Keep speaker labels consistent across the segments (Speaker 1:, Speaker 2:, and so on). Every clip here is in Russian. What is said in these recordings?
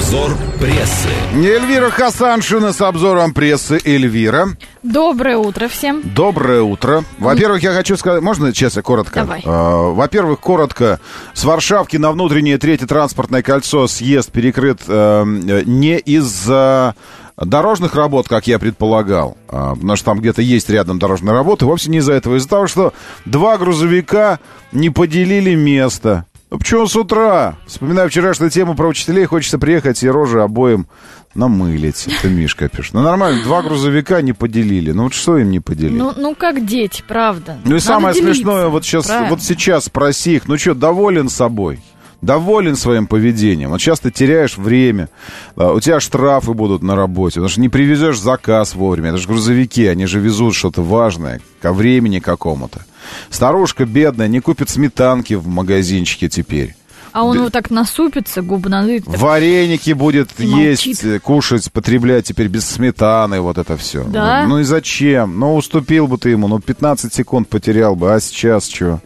Speaker 1: Обзор прессы.
Speaker 2: Эльвира Хасаншина с обзором прессы. Эльвира.
Speaker 3: Доброе утро всем.
Speaker 2: Доброе утро. Во-первых, я хочу сказать... Можно честно, коротко?
Speaker 3: Давай.
Speaker 2: Во-первых, коротко. С Варшавки на внутреннее третье транспортное кольцо съезд перекрыт не из-за дорожных работ, как я предполагал, потому что там где-то есть рядом дорожные работы, вовсе не из-за этого. Из-за того, что два грузовика не поделили место. Ну, почему с утра? Вспоминаю вчерашнюю тему про учителей, хочется приехать и рожи обоим намылить. Это Мишка пишет. Ну, нормально, два грузовика не поделили. Ну, вот что им не поделили?
Speaker 3: Ну как дети, правда.
Speaker 2: Ну, и
Speaker 3: Надо
Speaker 2: самое
Speaker 3: делиться.
Speaker 2: смешное, вот сейчас спроси их, ну что, доволен собой? Доволен своим поведением. Вот сейчас ты теряешь время, у тебя штрафы будут на работе, потому что не привезешь заказ вовремя. Это же грузовики, они же везут что-то важное ко времени какому-то. Старушка бедная не купит сметанки в магазинчике теперь.
Speaker 3: А он вот так насупится, губы надует.
Speaker 2: Вареники будет есть,
Speaker 3: молчит.
Speaker 2: кушать, потреблять теперь без сметаны, вот это все.
Speaker 3: Да?
Speaker 2: Ну и зачем? Ну, уступил бы ты ему, 15 секунд потерял бы, а сейчас что?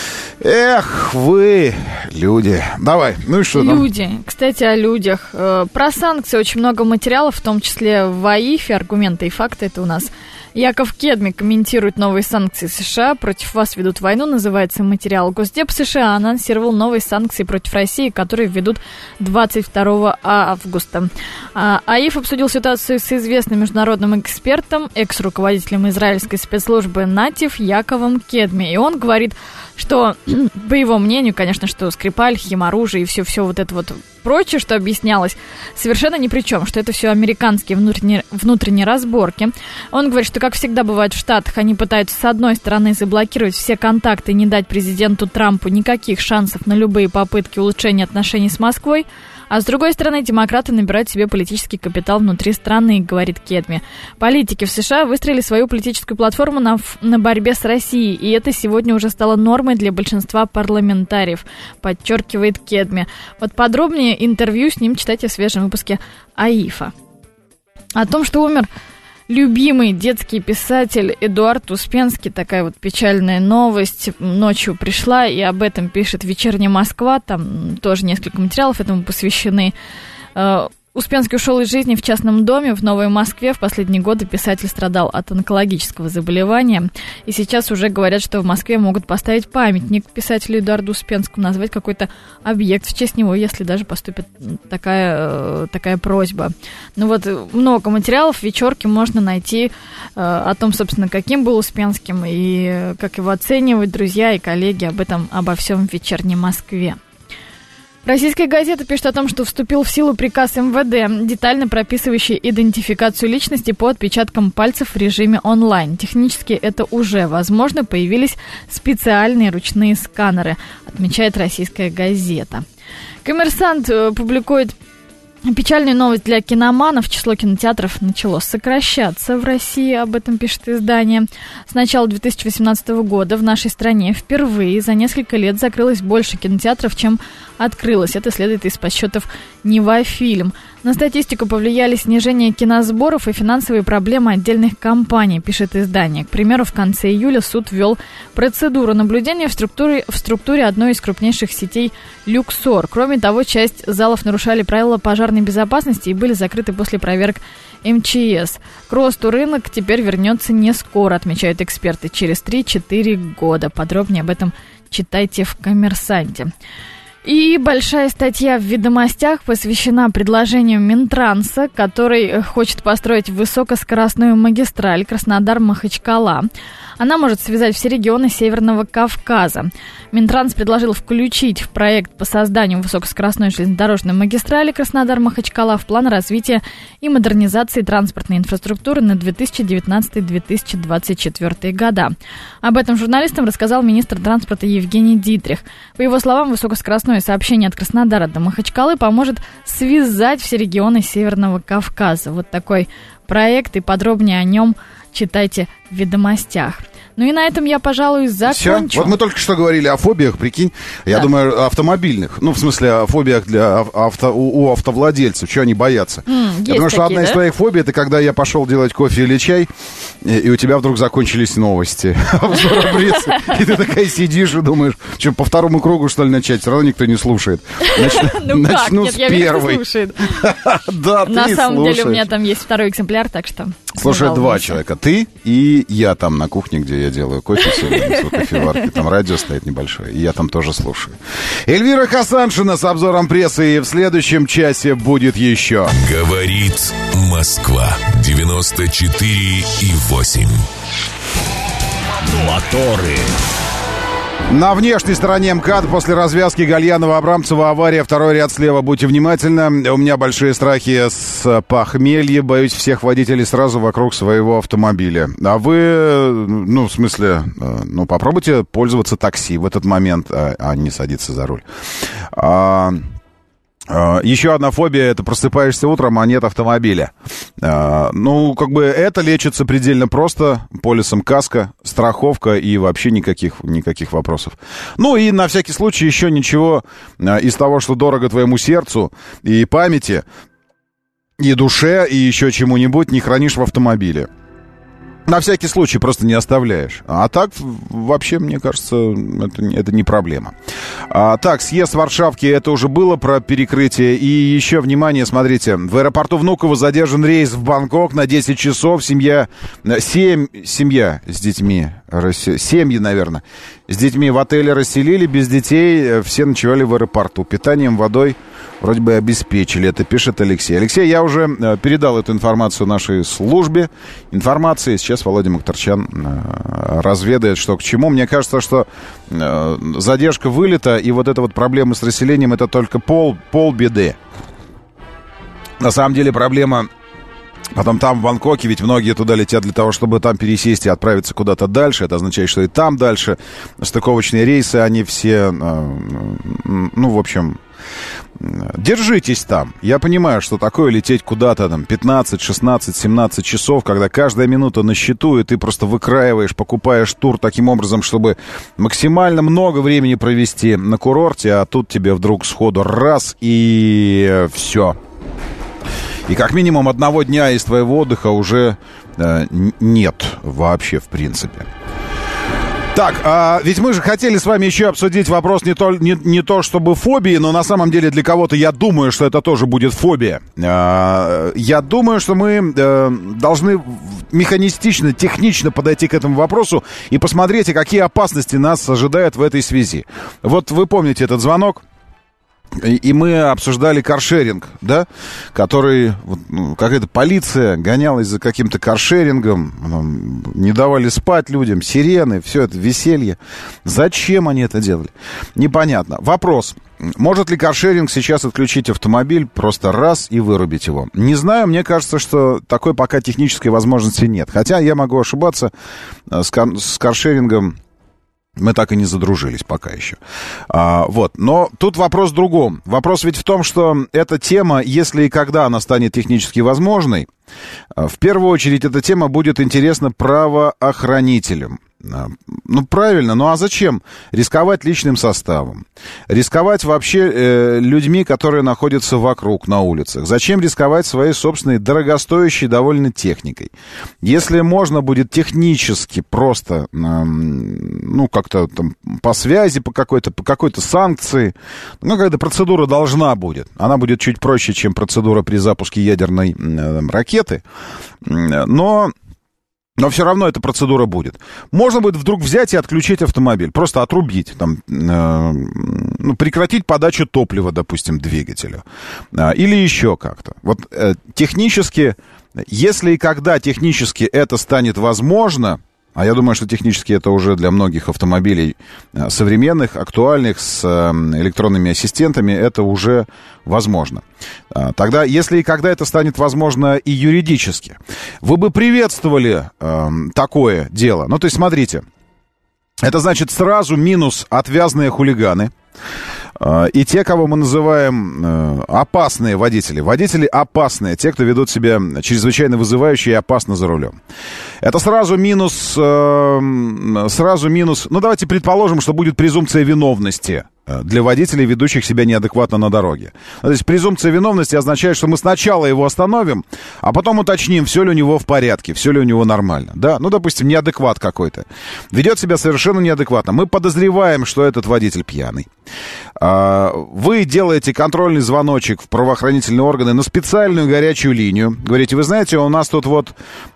Speaker 2: Эх, вы, люди. Давай, ну и что там?
Speaker 3: Люди. Кстати, о людях. Про санкции очень много материалов, в том числе в АИФе. Аргументы и факты это у нас. Яков Кедми комментирует новые санкции США. Против вас ведут войну, называется материал. Госдеп США анонсировал новые санкции против России, которые введут 22 августа. АИФ обсудил ситуацию с известным международным экспертом, экс-руководителем израильской спецслужбы НАТИФ Яковом Кедми. И он говорит, что, по его мнению, конечно, что Скрипаль, химоружие и все вот это вот прочее, что объяснялось, совершенно ни при чем, что это все американские внутренние разборки. Он говорит, что, как всегда бывает в Штатах, они пытаются, с одной стороны, заблокировать все контакты и не дать президенту Трампу никаких шансов на любые попытки улучшения отношений с Москвой, а с другой стороны, демократы набирают себе политический капитал внутри страны, говорит Кедми. Политики в США выстроили свою политическую платформу на борьбе с Россией, и это сегодня уже стало нормой для большинства парламентариев, подчеркивает Кедми. Вот подробнее интервью с ним читайте в свежем выпуске АИФа. О том, что умер любимый детский писатель Эдуард Успенский, такая вот печальная новость, ночью пришла, и об этом пишет «Вечерняя Москва», там тоже несколько материалов этому посвящены. Успенский ушел из жизни в частном доме в Новой Москве. В последние годы писатель страдал от онкологического заболевания. И сейчас уже говорят, что в Москве могут поставить памятник писателю Эдуарду Успенскому, назвать какой-то объект в честь него, если даже поступит такая просьба. Ну вот, много материалов в «Вечерке» можно найти о том, собственно, каким был Успенским и как его оценивают друзья и коллеги. Обо всем в «Вечерней Москве». Российская газета пишет о том, что вступил в силу приказ МВД, детально прописывающий идентификацию личности по отпечаткам пальцев в режиме онлайн. Технически это уже возможно, появились специальные ручные сканеры, отмечает российская газета. «Коммерсант» публикует печальную новость для киноманов. Число кинотеатров начало сокращаться в России, об этом пишет издание. С начала 2018 года в нашей стране впервые за несколько лет закрылось больше кинотеатров, чем открылось. Это следует из подсчетов «Невафильм». На статистику повлияли снижение киносборов и финансовые проблемы отдельных компаний, пишет издание. К примеру, в конце июля суд ввел процедуру наблюдения в структуре одной из крупнейших сетей «Люксор». Кроме того, часть залов нарушали правила пожарной безопасности и были закрыты после проверок МЧС. К росту рынок теперь вернется не скоро, отмечают эксперты, через 3-4 года. Подробнее об этом читайте в «Коммерсанте». И большая статья в «Ведомостях» посвящена предложению Минтранса, который хочет построить высокоскоростную магистраль Краснодар-Махачкала. Она может связать все регионы Северного Кавказа. Минтранс предложил включить в проект по созданию высокоскоростной железнодорожной магистрали Краснодар-Махачкала в план развития и модернизации транспортной инфраструктуры на 2019-2024 года. Об этом журналистам рассказал министр транспорта Евгений Дитрих. По его словам, высокоскоростное сообщение от Краснодара до Махачкалы поможет связать все регионы Северного Кавказа. Вот такой проект, и подробнее о нем читайте в «Ведомостях». Ну и на этом я, пожалуй, закончу.
Speaker 2: Всё? Вот мы только что говорили о фобиях, прикинь. Я думаю, автомобильных. Ну, в смысле, о фобиях у автовладельцев. Чего они боятся? Я думаю, что одна из твоих фобий — это когда я пошел делать кофе или чай, и у тебя вдруг закончились новости. И ты такая сидишь и думаешь, что, по второму кругу, что ли, начать? Все равно никто не слушает. Начну с первой. Да, ты
Speaker 3: на самом деле у меня там есть второй экземпляр, так что...
Speaker 2: Слушай, два человека. Ты и я там на кухне, где я делаю кофе сегодня с кофеваркой. Там радио стоит небольшое, и я там тоже слушаю. Эльвира Хасаншина с обзором прессы, и в следующем часе будет еще.
Speaker 1: Говорит Москва. 94,8. Моторы.
Speaker 2: На внешней стороне МКАД после развязки Гальянова-Абрамцева авария, второй ряд слева. Будьте внимательны. У меня большие страхи с похмелья. Боюсь всех водителей сразу вокруг своего автомобиля. А вы, ну, в смысле, ну, попробуйте пользоваться такси в этот момент, а не садиться за руль. Еще одна фобия — это просыпаешься утром, а нет автомобиля. Ну, как бы это лечится предельно просто. Полисом каска, страховка и вообще никаких вопросов. Ну и на всякий случай еще ничего из того, что дорого твоему сердцу и памяти, и душе, и еще чему-нибудь не хранишь в автомобиле. На всякий случай просто не оставляешь. А так, вообще, мне кажется, это не проблема. Так, съезд Варшавки, это уже было про перекрытие. И еще, внимание, смотрите. В аэропорту Внуково задержан рейс в Бангкок на 10 часов. Семья с детьми. Семьи, наверное. С детьми в отеле расселили. Без детей все ночевали в аэропорту. Питанием, водой вроде бы обеспечили. Это пишет Алексей. Алексей, я уже передал эту информацию нашей службе информации. Сейчас Володя Мухтарчан разведает, что к чему. Мне кажется, что задержка вылета и вот эта вот проблема с расселением — это только полбеды. На самом деле проблема потом там, в Бангкоке, ведь многие туда летят для того, чтобы там пересесть и отправиться куда-то дальше. Это означает, что и там дальше стыковочные рейсы, они все, ну, в общем... Держитесь там. Я понимаю, что такое лететь куда-то там 15, 16, 17 часов, когда каждая минута на счету, и ты просто выкраиваешь, покупаешь тур таким образом, чтобы максимально много времени провести на курорте, а тут тебе вдруг сходу раз и все. И как минимум одного дня из твоего отдыха уже нет вообще в принципе. Так, ведь мы же хотели с вами еще обсудить вопрос не то чтобы фобии, но на самом деле для кого-то, я думаю, что это тоже будет фобия. Я думаю, что мы должны механистично, технично подойти к этому вопросу и посмотреть, какие опасности нас ожидают в этой связи. Вот вы помните этот звонок? И мы обсуждали каршеринг, да, который, какая-то полиция гонялась за каким-то каршерингом, не давали спать людям, сирены, все это веселье. Зачем они это делали? Непонятно. Вопрос. Может ли каршеринг сейчас отключить автомобиль, просто раз и вырубить его? Не знаю, мне кажется, что такой пока технической возможности нет. Хотя я могу ошибаться, с каршерингом мы так и не задружились пока еще. Вот. Но тут вопрос в другом. Вопрос ведь в том, что эта тема, если и когда она станет технически возможной, в первую очередь эта тема будет интересна правоохранителям. Ну, правильно, ну а зачем рисковать личным составом? Рисковать вообще людьми, которые находятся вокруг на улицах? Зачем рисковать своей собственной дорогостоящей довольно техникой? Если можно будет технически просто, ну, как-то там по связи, по какой-то санкции, ну, какая-то процедура должна будет. Она будет чуть проще, чем процедура при запуске ядерной ракеты, но все равно эта процедура будет. Можно будет вдруг взять и отключить автомобиль, просто отрубить, там, ну, прекратить подачу топлива, допустим, двигателю, или еще как-то. Вот технически, если и когда технически это станет возможно, а я думаю, что технически это уже для многих автомобилей современных, актуальных, с электронными ассистентами, это уже возможно. Тогда, если и когда это станет возможно и юридически, вы бы приветствовали такое дело? Ну, то есть, смотрите, это значит сразу минус отвязные хулиганы, и те, кого мы называем опасные водители. Водители опасные, те, кто ведут себя чрезвычайно вызывающе и опасно за рулем. Это сразу минус, ну, давайте предположим, что будет презумпция виновности для водителей, ведущих себя неадекватно на дороге. То есть презумпция виновности означает, что мы сначала его остановим, а потом уточним, все ли у него в порядке, все ли у него нормально. Да? Ну, допустим, неадекват какой-то. Ведет себя совершенно неадекватно. Мы подозреваем, что этот водитель пьяный. Вы делаете контрольный звоночек в правоохранительные органы на специальную горячую линию. Говорите, вы знаете, у нас тут вот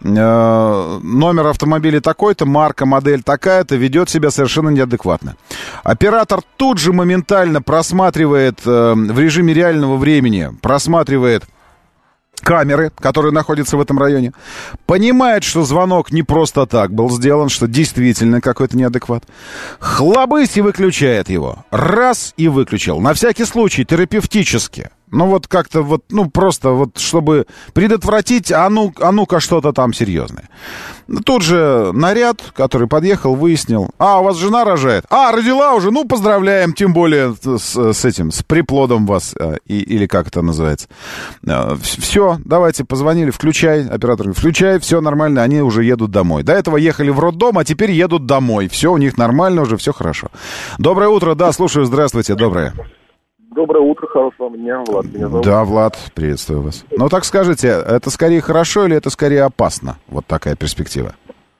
Speaker 2: номер автомобиля такой-то, марка, модель такая-то, ведет себя совершенно неадекватно. Оператор тут же моментально просматривает в режиме реального времени, просматривает камеры, которые находятся в этом районе, понимает, что звонок не просто так был сделан, что действительно какой-то неадекват. Хлобысь и выключает его. Раз и выключил. На всякий случай, терапевтически. Ну, вот как-то вот, ну, просто вот, чтобы предотвратить, а ну-ка что-то там серьезное. Тут же наряд, который подъехал, выяснил. А, у вас жена рожает? А, родила уже? Ну, поздравляем, тем более с приплодом вас, или как это называется. Все, давайте, позвонили, включай, оператор, включай, все нормально, они уже едут домой. До этого ехали в роддом, а теперь едут домой. Все у них нормально уже, все хорошо. Доброе утро, да, слушаю, здравствуйте, доброе.
Speaker 4: Доброе утро, хорошего дня, Влад меня зовут.
Speaker 2: Да, Влад, приветствую вас. Ну, так скажите, это скорее хорошо или это скорее опасно? Вот такая перспектива.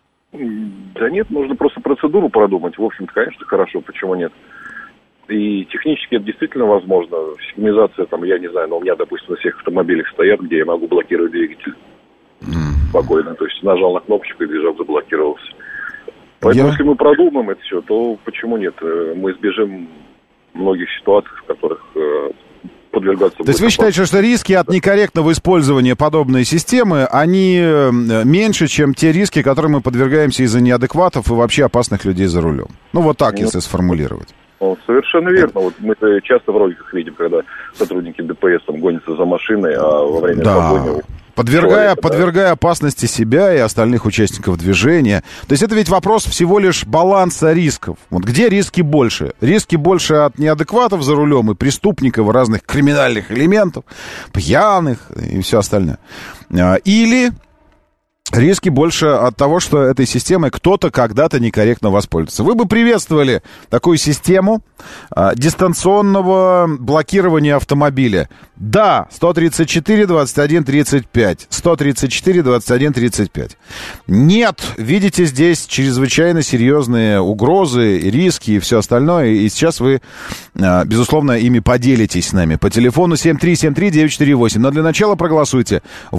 Speaker 4: Да нет, нужно просто процедуру продумать. В общем-то, конечно, хорошо, почему нет? И технически это действительно возможно. Сигнализация, там, я не знаю, но у меня, допустим, на всех автомобилях стоят, где я могу блокировать двигатель. Спокойно. То есть нажал на кнопочку, и движок заблокировался. Поэтому, если мы продумаем это все, то почему нет? Мы избежим многих ситуаций, в которых подвергаться... То
Speaker 2: есть вы считаете, что риски от некорректного использования подобной системы, они меньше, чем те риски, которым мы подвергаемся из-за неадекватов и вообще опасных людей за рулем? Ну, вот так, если сформулировать.
Speaker 4: Ну, совершенно верно. Вот мы часто в роликах видим, когда сотрудники ДПС там гонятся за машиной, а во время погони... Подвергая опасности себя и остальных участников движения. То есть это ведь вопрос всего лишь баланса рисков. Вот где риски больше? Риски больше от неадекватов за рулем и преступников, разных криминальных элементов, пьяных и все остальное. Или риски больше от того, что этой системой кто-то когда-то некорректно воспользуется. Вы бы приветствовали такую систему дистанционного блокирования автомобиля. Да, 134-21-35. 134-21-35. Нет, видите здесь чрезвычайно серьезные угрозы, риски и все остальное. И сейчас вы, безусловно, ими поделитесь с нами. По телефону 7373948. Но для начала проголосуйте.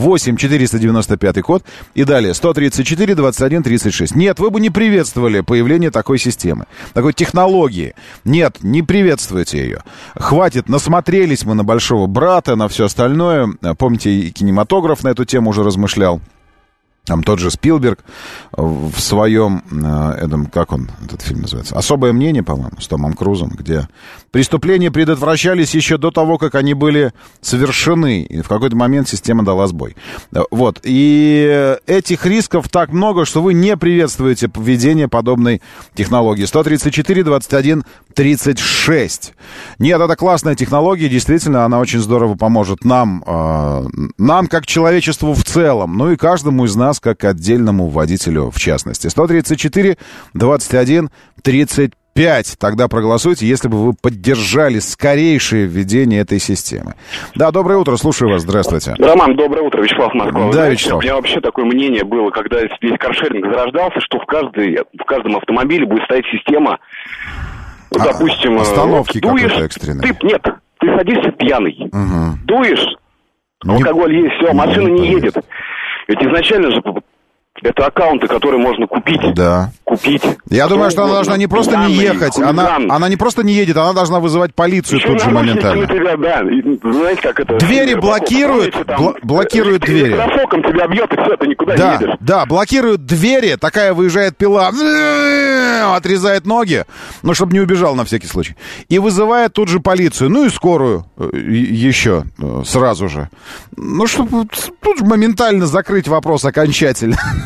Speaker 4: 8-495 код. И далее 134-21-36. Нет, вы бы не приветствовали появление такой системы, такой технологии. Нет, не приветствуете ее. Хватит, насмотрелись мы на большого брата, на все остальное. Помните, и кинематограф на эту тему уже размышлял. Там тот же Спилберг в своем, как он, этот фильм называется, «Особое мнение», по-моему, с Томом Крузом, где преступления предотвращались еще до того, как они были совершены, и в какой-то момент система дала сбой. Вот, и этих рисков так много, что вы не приветствуете введение подобной технологии. 134-21-36. Нет, это классная технология, действительно, она очень здорово поможет нам как человечеству в целом, ну и каждому из нас, как отдельному водителю в частности. 134-21-35. Тогда проголосуйте, если бы вы поддержали скорейшее введение этой системы. Да, доброе утро, слушаю вас, здравствуйте.
Speaker 5: Роман, доброе утро, Вячеслав, Москва.
Speaker 2: Да, Вячеслав.
Speaker 5: У меня вообще такое мнение было, когда весь каршеринг зарождался, что в каждом автомобиле будет стоять система, допустим...
Speaker 2: Остановки какой-то экстренной.
Speaker 5: Ты садишься пьяный, дуешь, алкоголь есть, все, машина не едет. Ведь изначально же это аккаунты, которые можно купить.
Speaker 2: Да. Я думаю, что она должна не просто не ехать, она не просто не едет, она должна вызывать полицию тут же моментально.
Speaker 5: Знаете, как это...
Speaker 2: Двери блокируют двери.
Speaker 5: Графоком тебя бьет, и все, ты никуда не едешь.
Speaker 2: Да, блокируют двери, такая выезжает пила, отрезает ноги, ну, чтобы не убежал на всякий случай. И вызывает тут же полицию, ну и скорую еще сразу же. Ну, чтобы тут же моментально закрыть вопрос окончательно.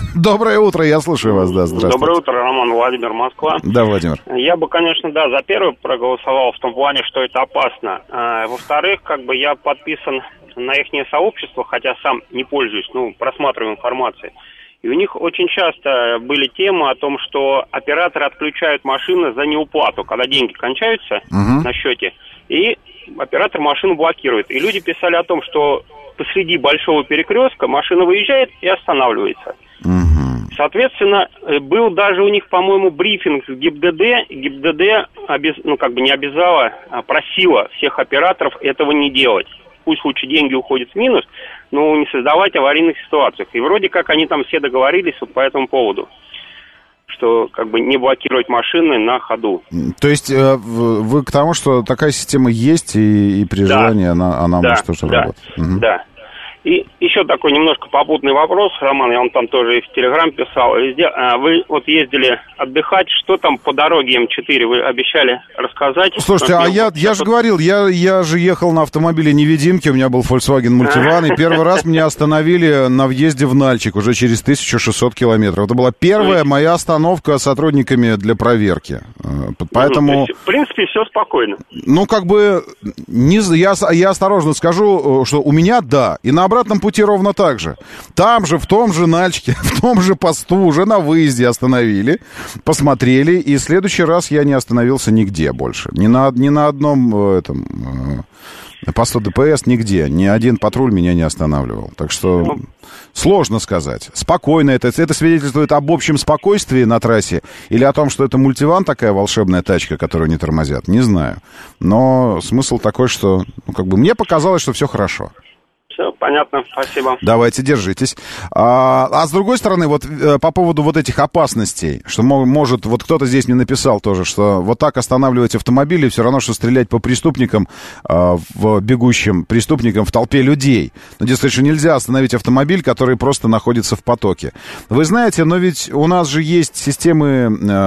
Speaker 2: Доброе утро, я слушаю вас, да, здравствуйте.
Speaker 6: Доброе утро, Роман, Владимир, Москва.
Speaker 2: Да, Владимир.
Speaker 6: Я бы, конечно, да, за первый проголосовал в том плане, что это опасно. Во-вторых, как бы я подписан на их сообщество, хотя сам не пользуюсь, просматриваю информацию. И у них очень часто были темы о том, что операторы отключают машины за неуплату, когда деньги кончаются на счете, и оператор машину блокирует. И люди писали о том, что посреди большого перекрестка машина выезжает и останавливается. Соответственно, был даже у них, по-моему, брифинг с ГИБДД. ГИБДД не обязала, а просила всех операторов этого не делать. Пусть лучше деньги уходят в минус, но не создавать аварийных ситуациях. И вроде как они там все договорились вот по этому поводу, что как бы не блокировать машины на ходу.
Speaker 2: То есть вы к тому, что такая система есть, и при желании она может тоже работать?
Speaker 6: Да. И еще такой немножко попутный вопрос, Роман, я вам там тоже и в Телеграм писал. Вы вот ездили отдыхать, что там по дороге М4 вы обещали рассказать?
Speaker 2: Слушайте, я же говорил, я же ехал на автомобиле невидимки, у меня был Volkswagen Multivan, и первый раз меня остановили на въезде в Нальчик уже через 1600 километров. Это была первая моя остановка сотрудниками для проверки. Поэтому...
Speaker 6: в принципе, все спокойно.
Speaker 2: Я осторожно скажу, что у меня и на обратном пути ровно так же. Там же, в том же Нальчике, в том же посту, уже на выезде остановили, посмотрели, и в следующий раз я не остановился нигде больше. Ни на одном посту ДПС, нигде. Ни один патруль меня не останавливал. Так что сложно сказать. Спокойно. Это свидетельствует об общем спокойствии на трассе или о том, что это мультиван, такая волшебная тачка, которую не тормозят. Не знаю. Но смысл такой, что мне показалось, что все хорошо.
Speaker 6: Все, понятно, спасибо.
Speaker 2: Давайте, держитесь. А с другой стороны, вот по поводу вот этих опасностей, что может, вот кто-то здесь мне написал тоже, что вот так останавливать автомобили все равно, что стрелять по преступникам, в бегущим преступникам в толпе людей. Но, действительно, нельзя остановить автомобиль, который просто находится в потоке. Вы знаете, но ведь у нас же есть системы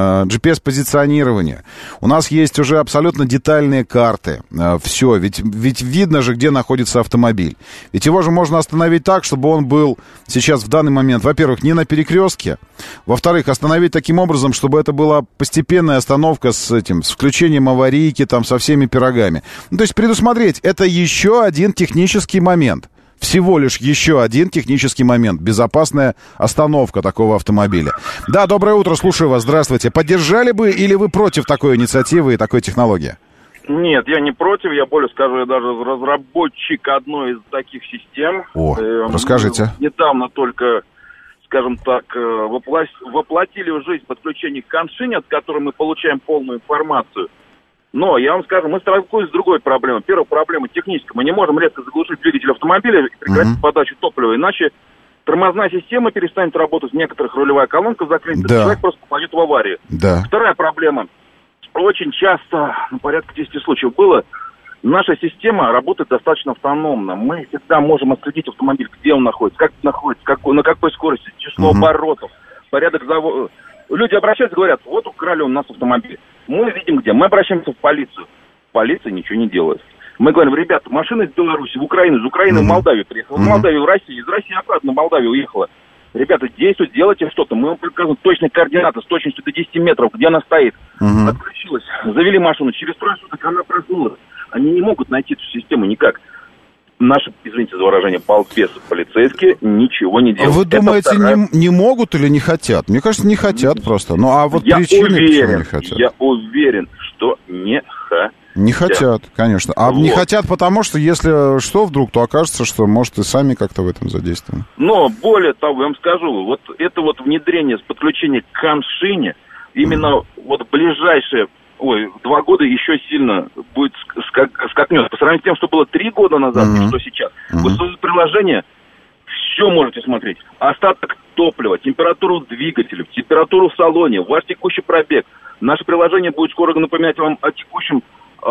Speaker 2: GPS-позиционирования. У нас есть уже абсолютно детальные карты. Все, ведь видно же, где находится автомобиль. Ведь его же можно остановить так, чтобы он был сейчас в данный момент, во-первых, не на перекрестке, во-вторых, остановить таким образом, чтобы это была постепенная остановка с включением аварийки, со всеми пирогами. То есть предусмотреть, это еще один технический момент. Всего лишь еще один технический момент. Безопасная остановка такого автомобиля. Да, доброе утро, слушаю вас, здравствуйте. Поддержали бы или вы против такой инициативы и такой технологии?
Speaker 7: Нет, я не против, я более скажу, я даже разработчик одной из таких систем.
Speaker 2: Расскажите.
Speaker 7: Недавно только, скажем так, воплотили в жизнь подключение к коншине, от которой мы получаем полную информацию. Но, я вам скажу, мы сталкиваемся с другой проблемой. Первая проблема техническая. Мы не можем резко заглушить двигатель автомобиля и прекратить подачу топлива, иначе тормозная система перестанет работать, некоторых рулевая колонка закрыта, человек просто попадет в аварию.
Speaker 2: Да.
Speaker 7: Вторая проблема. Очень часто, порядка 10 случаев было, наша система работает достаточно автономно. Мы всегда можем отследить автомобиль, где он находится, как находится, на какой скорости, число оборотов, порядок завода. Люди обращаются, говорят, вот украли у нас автомобиль. Мы видим где. Мы обращаемся в полицию. Полиция ничего не делает. Мы говорим, ребята, машина из Беларуси в Украину, из Украины в Молдавию приехала, в Молдавию в Россию, из России обратно в Молдавию уехала. Ребята, действуйте, делайте что-то. Мы вам показываем точные координаты с точностью до 10 метров, где она стоит. Отключилась, завели машину, через трое суток она проснулась. Они не могут найти эту систему никак. Наши, извините за выражение, балбесы полицейские ничего не делают.
Speaker 2: Вы думаете, не могут или не хотят? Мне кажется, не хотят просто.
Speaker 7: Я уверен, что не хотят.
Speaker 2: Не хотят, конечно. Не хотят, потому что, если что вдруг, то окажется, что, может, и сами как-то в этом задействованы.
Speaker 7: Но, более того, я вам скажу, вот это вот внедрение с подключением к коншине, именно вот ближайшие 2 года еще сильно будет скакнет. По сравнению с тем, что было 3 года назад, и что сейчас. Вы в своем приложении все можете смотреть. Остаток топлива, температуру двигателя, температуру в салоне, ваш текущий пробег. Наше приложение будет скоро напоминать вам о текущем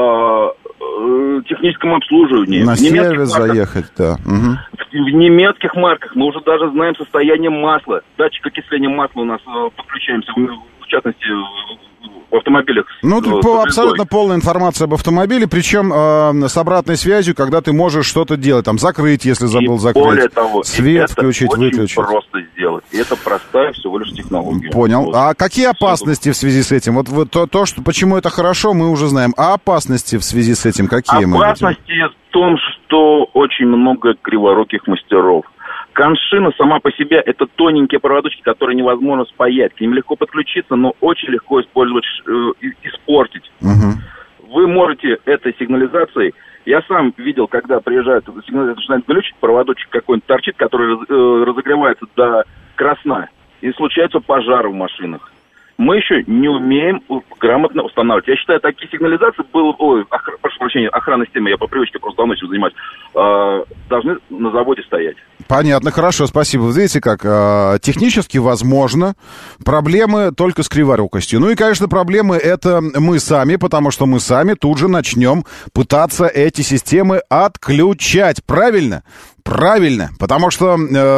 Speaker 7: техническом обслуживании.
Speaker 2: На сервис заехать, да.
Speaker 7: В немецких марках мы уже даже знаем состояние масла. Датчик окисления масла у нас подключаемся, в частности, в автомобилях.
Speaker 2: Абсолютно полная информация об автомобиле, причем с обратной связью, когда ты можешь что-то делать, там, закрыть, если забыл закрыть.
Speaker 7: Более того,
Speaker 2: свет включить, выключить.
Speaker 7: Это просто сделать. И это простая всего лишь технология.
Speaker 2: Понял. А какие опасности в связи с этим? Вот то, что почему это хорошо, мы уже знаем. А опасности в связи с этим какие?
Speaker 7: Опасности в том, что очень много криворуких мастеров. Коншина сама по себе — это тоненькие проводочки, которые невозможно спаять. К ним легко подключиться, но очень легко использовать, испортить.
Speaker 2: Угу.
Speaker 7: Вы можете этой сигнализацией... Я сам видел, когда приезжают, сигнализация начинает глючить, проводочек какой-нибудь торчит, который разогревается до красна, и случаются пожары в машинах. Мы еще не умеем грамотно устанавливать. Я считаю, такие сигнализации прошу прощения, охранной системы, я по привычке просто давно этим занимаюсь, должны на заводе стоять.
Speaker 2: Понятно, хорошо, спасибо. Вы видите, как технически возможно, проблемы только с криворукостью. Ну и, конечно, проблемы это мы сами, потому что мы сами тут же начнем пытаться эти системы отключать. Правильно? Правильно, потому что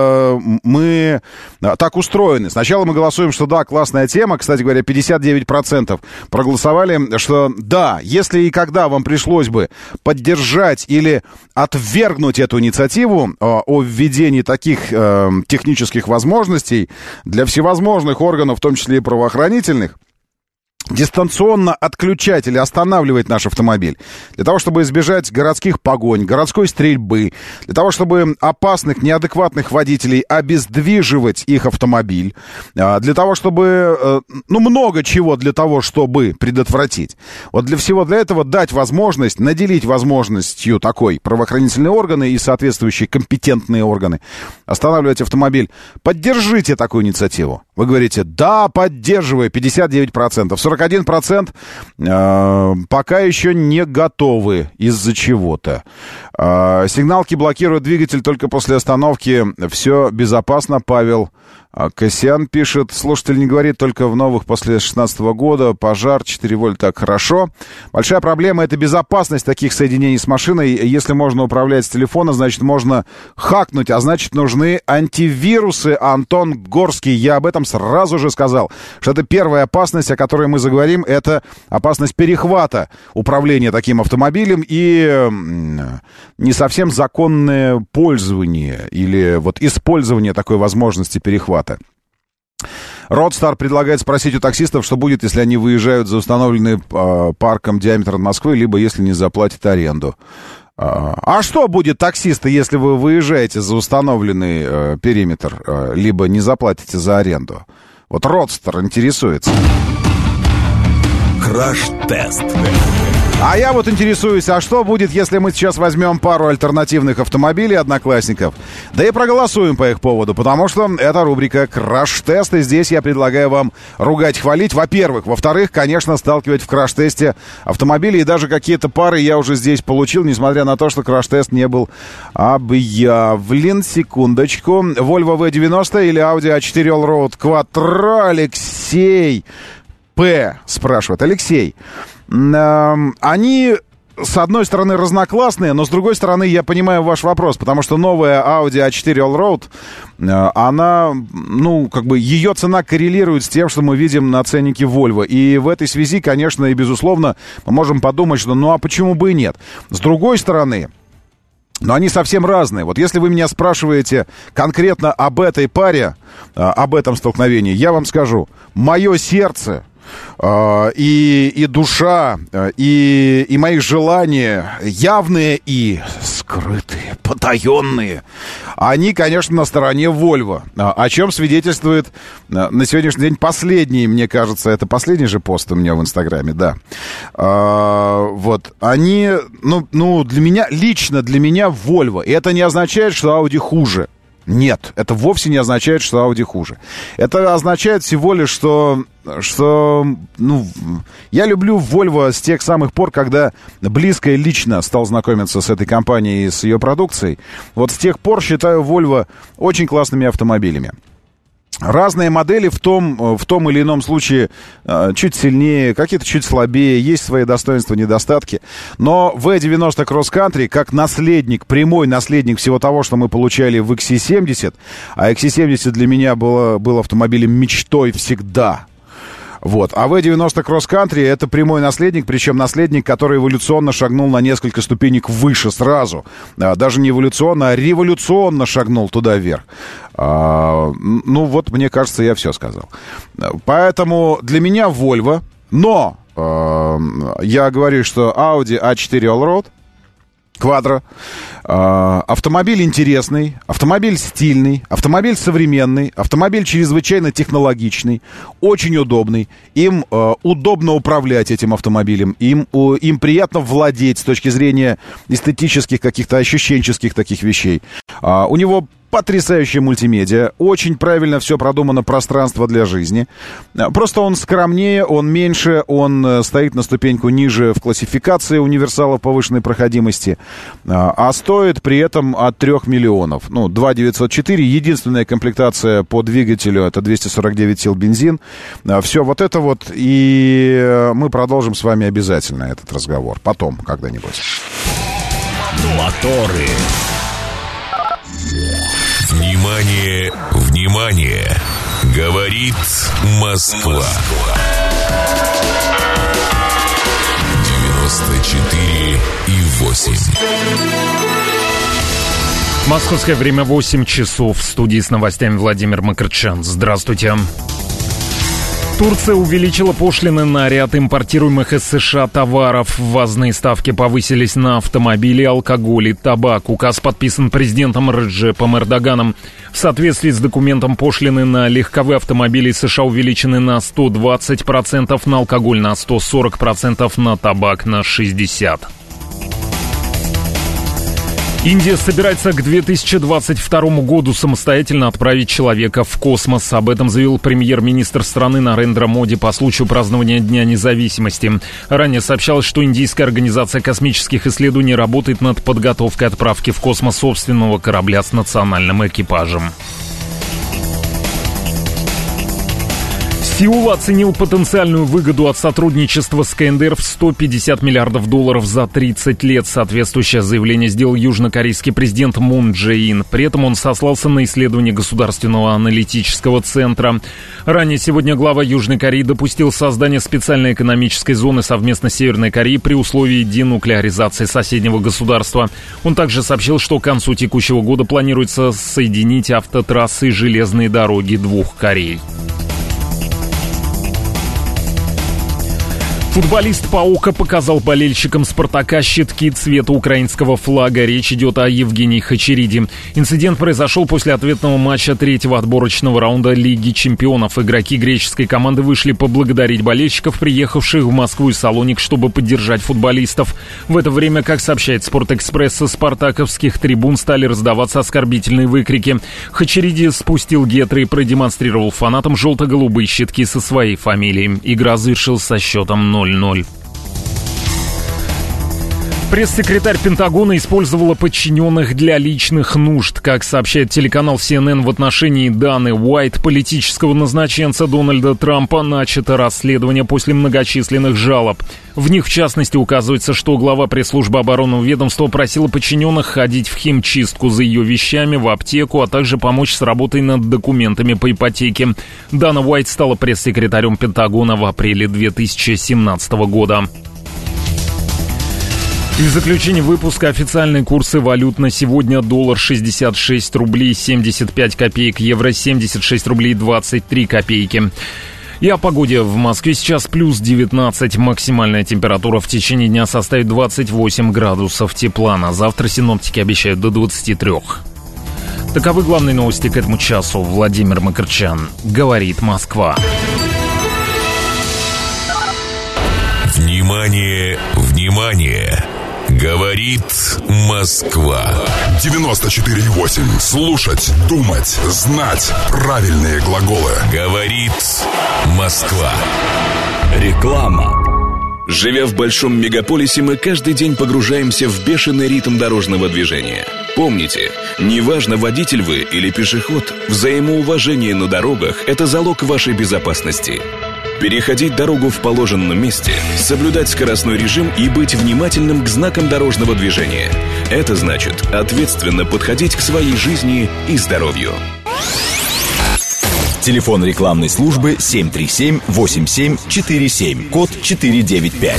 Speaker 2: мы так устроены. Сначала мы голосуем, что да, классная тема. Кстати говоря, 59% проголосовали, что да, если и когда вам пришлось бы поддержать или отвергнуть эту инициативу о введении таких технических возможностей для всевозможных органов, в том числе и правоохранительных, дистанционно отключать или останавливать наш автомобиль, для того, чтобы избежать городских погонь, городской стрельбы, для того, чтобы опасных, неадекватных водителей обездвиживать их автомобиль, для того, чтобы, много чего для того, чтобы предотвратить. Вот для всего для этого дать возможность, наделить возможностью такой правоохранительные органы и соответствующие компетентные органы останавливать автомобиль. Поддержите такую инициативу. Вы говорите, да, поддерживаю, 59%. 41% пока еще не готовы из-за чего-то. Сигналки блокируют двигатель только после остановки. Все безопасно, Павел Кассиан пишет. Слушатель не говорит, только в новых после 2016 года. Пожар, 4 вольта, так хорошо. Большая проблема — это безопасность таких соединений с машиной. Если можно управлять с телефона, значит, можно хакнуть, а значит, нужны антивирусы. Антон Горский, я об этом сразу же сказал, что это первая опасность, о которой мы заговорим, это опасность перехвата управления таким автомобилем и не совсем законное пользование или вот использование такой возможности перехвата. Родстар предлагает спросить у таксистов, что будет, если они выезжают за установленный парком диаметр от Москвы, либо если не заплатят аренду. А что будет, таксисты, если вы выезжаете за установленный периметр, либо не заплатите за аренду? Вот Родстар интересуется.
Speaker 1: Краш-тест.
Speaker 2: А я вот интересуюсь, а что будет, если мы сейчас возьмем пару альтернативных автомобилей одноклассников, да и проголосуем по их поводу, потому что это рубрика «Краш-тест», и здесь я предлагаю вам ругать, хвалить, во-первых. Во-вторых, конечно, сталкивать в краш-тесте автомобили, и даже какие-то пары я уже здесь получил, несмотря на то, что краш-тест не был объявлен. Секундочку. Volvo V90 или Audi A4 Allroad Quattro? Алексей П. спрашивает. Алексей, они, с одной стороны, разноклассные, но с другой стороны, я понимаю ваш вопрос, потому что новая Audi A4 Allroad, она, ее цена коррелирует с тем, что мы видим на ценнике Volvo. И в этой связи, конечно, и безусловно, мы можем подумать, что а почему бы и нет? С другой стороны, но они совсем разные. Вот если вы меня спрашиваете конкретно об этой паре, об этом столкновении, я вам скажу, мое сердце и душа, и мои желания, явные и скрытые, потаенные, они, конечно, на стороне Volvo. О чем свидетельствует на сегодняшний день последний, мне кажется, это последний же пост у меня в Инстаграме, да. Вот, они, для меня, лично для меня Volvo. И это не означает, что Audi хуже. Нет, это вовсе не означает, что Audi хуже. Это означает всего лишь, что я люблю Volvo с тех самых пор, когда близко и лично стал знакомиться с этой компанией и с ее продукцией. Вот с тех пор считаю Volvo очень классными автомобилями. Разные модели в том или ином случае чуть сильнее, какие-то чуть слабее, есть свои достоинства, недостатки. Но V90 Cross Country, как наследник, прямой наследник всего того, что мы получали в XC70, а XC70 для меня был автомобилем мечтой всегда. Вот. А V90 Cross Country — это прямой наследник, причем наследник, который эволюционно шагнул на несколько ступенек выше сразу. Даже не эволюционно, а революционно шагнул туда вверх. Ну вот, мне кажется, я все сказал. Поэтому для меня Volvo, но я говорю, что Audi A4 Allroad Quattro. Автомобиль интересный, автомобиль стильный, автомобиль современный, автомобиль чрезвычайно технологичный, очень удобный. Им удобно управлять этим автомобилем, им приятно владеть с точки зрения эстетических каких-то ощущенческих таких вещей. У него потрясающая мультимедиа, очень правильно все продумано, пространство для жизни. Просто он скромнее, он меньше, он стоит на ступеньку ниже в классификации универсалов повышенной проходимости, а стоит при этом от 3 миллионов. Ну, 2,904, единственная комплектация по двигателю, это 249 сил бензин. Все вот это вот, и мы продолжим с вами обязательно этот разговор. Потом, когда-нибудь.
Speaker 1: Моторы. Внимание, внимание! Говорит Москва. 94,8.
Speaker 8: Московское время 8 часов. В студии с новостями Владимир Макарчан. Здравствуйте. Турция увеличила пошлины на ряд импортируемых из США товаров. Ввозные ставки повысились на автомобили, алкоголь и табак. Указ подписан президентом Реджепом Эрдоганом. В соответствии с документом пошлины на легковые автомобили США увеличены на 120%, на алкоголь на 140%, на табак на 60%. Индия собирается к 2022 году самостоятельно отправить человека в космос. Об этом заявил премьер-министр страны Нарендра Моди по случаю празднования Дня независимости. Ранее сообщалось, что индийская организация космических исследований работает над подготовкой отправки в космос собственного корабля с национальным экипажем. Сеул оценил потенциальную выгоду от сотрудничества с КНДР в $150 миллиардов за 30 лет. Соответствующее заявление сделал южнокорейский президент Мун Джэ Ин. При этом он сослался на исследование Государственного аналитического центра. Ранее сегодня глава Южной Кореи допустил создание специальной экономической зоны совместно с Северной Кореей при условии денуклеаризации соседнего государства. Он также сообщил, что к концу текущего года планируется соединить автотрассы и железные дороги двух Корей. Футболист Паука показал болельщикам «Спартака» щитки цвета украинского флага. Речь идет о Евгении Хачериди. Инцидент произошел после ответного матча третьего отборочного раунда Лиги чемпионов. Игроки греческой команды вышли поблагодарить болельщиков, приехавших в Москву и Салоник, чтобы поддержать футболистов. В это время, как сообщает «Спортэкспресс», со спартаковских трибун стали раздаваться оскорбительные выкрики. Хачериди спустил гетры и продемонстрировал фанатам желто-голубые щитки со своей фамилией. Игра завершилась со счетом 0-0. Пресс-секретарь Пентагона использовала подчиненных для личных нужд. Как сообщает телеканал CNN, в отношении Даны Уайт, политического назначенца Дональда Трампа, начато расследование после многочисленных жалоб. В них, в частности, указывается, что глава пресс-службы оборонного ведомства просила подчиненных ходить в химчистку за ее вещами, в аптеку, а также помочь с работой над документами по ипотеке. Дана Уайт стала пресс-секретарем Пентагона в апреле 2017 года. И в заключение выпуска официальные курсы валют на сегодня: доллар 66 рублей 75 копеек, евро 76 рублей 23 копейки. И о погоде. В Москве сейчас плюс 19, максимальная температура в течение дня составит 28 градусов тепла. На завтра синоптики обещают до 23. Таковы главные новости к этому часу. Владимир Макарчан. Говорит Москва.
Speaker 1: Внимание, внимание! Говорит Москва.
Speaker 9: 94,8. Слушать, думать, знать правильные глаголы.
Speaker 1: Говорит Москва.
Speaker 10: Реклама. Живя в большом мегаполисе, мы каждый день погружаемся в бешеный ритм дорожного движения. Помните, неважно, водитель вы или пешеход, взаимоуважение на дорогах – это залог вашей безопасности. Переходить дорогу в положенном месте, соблюдать скоростной режим и быть внимательным к знакам дорожного движения. Это значит ответственно подходить к своей жизни и здоровью.
Speaker 11: Телефон рекламной службы 737-8747, код 495.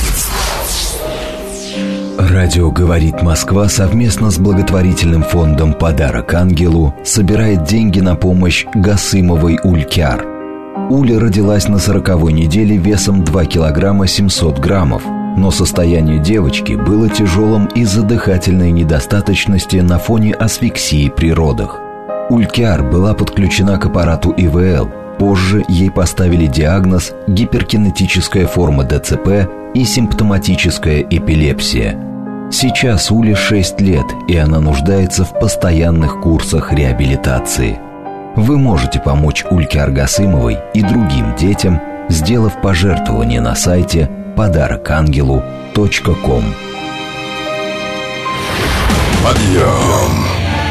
Speaker 12: Радио «Говорит Москва» совместно с благотворительным фондом «Подарок ангелу» собирает деньги на помощь Гасымовой Улькяр. Уля родилась на 40-й неделе весом 2 килограмма 700 граммов, но состояние девочки было тяжелым из-за дыхательной недостаточности на фоне асфиксии при родах. Улькяр была подключена к аппарату ИВЛ. Позже ей поставили диагноз гиперкинетическая форма ДЦП и симптоматическая эпилепсия. Сейчас Уле 6 лет, и она нуждается в постоянных курсах реабилитации. Вы можете помочь Ульке Аргасымовой и другим детям, сделав пожертвование на сайте подарокангелу.ком.
Speaker 9: Подъем!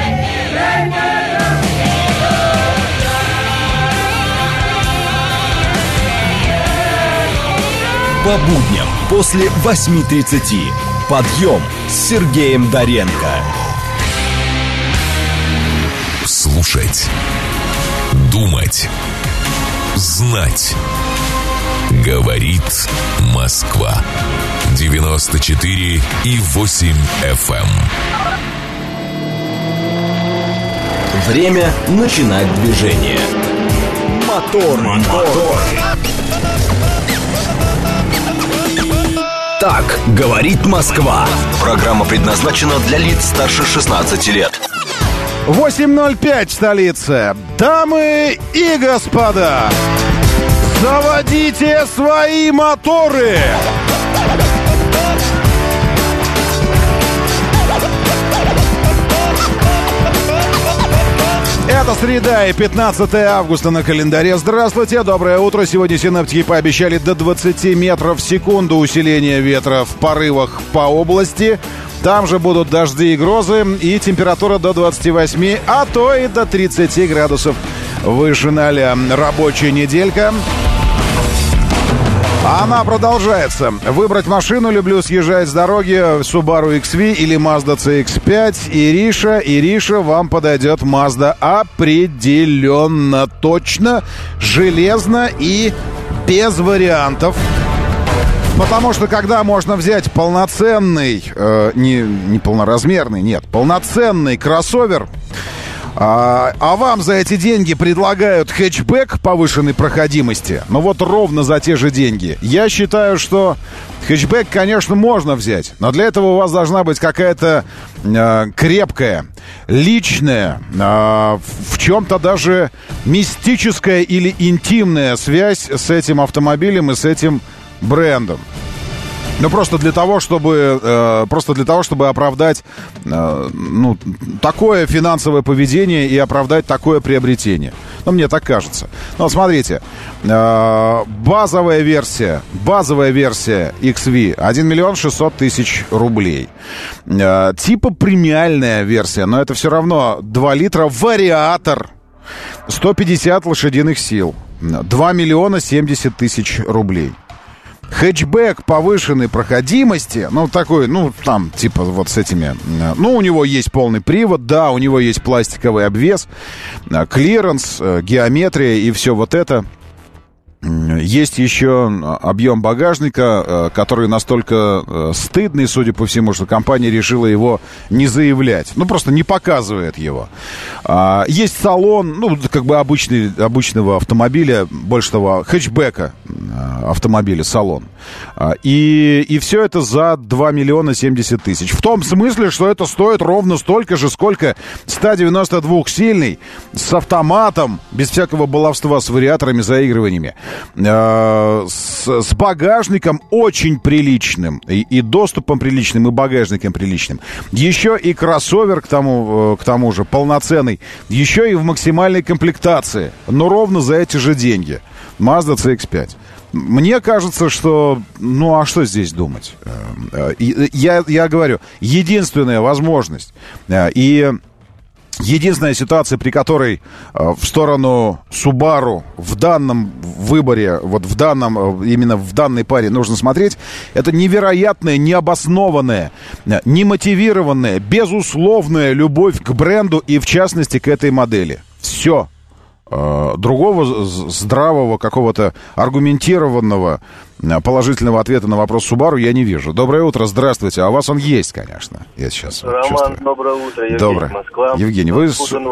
Speaker 11: По будням после 8:30. Подъем с Сергеем Доренко.
Speaker 1: Слушать. Думать. Знать. Говорит Москва. 94,8 FM.
Speaker 11: Время начинать движение. Мотор. Так говорит Москва. Программа предназначена для лиц старше 16 лет.
Speaker 2: 8:05 в столице. Дамы и господа, заводите свои моторы! Это среда и 15 августа на календаре. Здравствуйте, доброе утро. Сегодня синоптики пообещали до 20 метров в секунду усиления ветра в порывах по области. Там же будут дожди и грозы, и температура до 28, а то и до 30 градусов выше 0. Рабочая неделька. Она продолжается. Выбрать машину люблю съезжать с дороги. Subaru XV или Mazda CX-5. Ириша, вам подойдет Mazda определенно, точно, железно и без вариантов. Потому что когда можно взять полноценный, не полноразмерный, нет, полноценный кроссовер, а вам за эти деньги предлагают хэтчбэк повышенной проходимости, ну вот ровно за те же деньги. Я считаю, что хэтчбэк, конечно, можно взять, но для этого у вас должна быть какая-то крепкая, личная, в чем-то даже мистическая или интимная связь с этим автомобилем и с этим брендом. Ну, просто для того, чтобы оправдать такое финансовое поведение и оправдать такое приобретение. Ну, мне так кажется. Ну, вот смотрите, базовая версия XV 1 600 000 рублей. Типа премиальная версия, но это все равно 2 литра вариатор, 150 лошадиных сил, 2 070 000 рублей. Хэтчбэк повышенной проходимости, там, типа, вот с этими, у него есть полный привод, да, у него есть пластиковый обвес, клиренс, геометрия и все вот это. Есть еще объем багажника, который настолько стыдный, судя по всему, что компания решила его не заявлять. Просто не показывает его. Есть салон, обычного автомобиля, больше того, хэтчбека автомобиля, салон. И все это за 2 070 000. В том смысле, что это стоит ровно столько же, сколько 192-сильный, с автоматом, без всякого баловства, с вариаторами, заигрываниями. С багажником очень приличным, и доступом приличным, и багажником приличным. Еще и кроссовер к тому же полноценный. Еще и в максимальной комплектации. Но ровно за эти же деньги. Mazda CX-5. Мне кажется, что... а что здесь думать? Я говорю, единственная возможность и... Единственная ситуация, при которой в сторону Subaru в данном выборе, именно в данной паре нужно смотреть, это невероятная, необоснованная, немотивированная, безусловная любовь к бренду и, в частности, к этой модели. Все. другого здравого, какого-то аргументированного положительного ответа на вопрос Subaru я не вижу. Доброе утро, здравствуйте. А у вас он есть, конечно. Я сейчас
Speaker 13: Роман,
Speaker 2: чувствую.
Speaker 13: Доброе утро. Евгений,
Speaker 2: доброе.
Speaker 13: Москва.
Speaker 2: Евгений, вы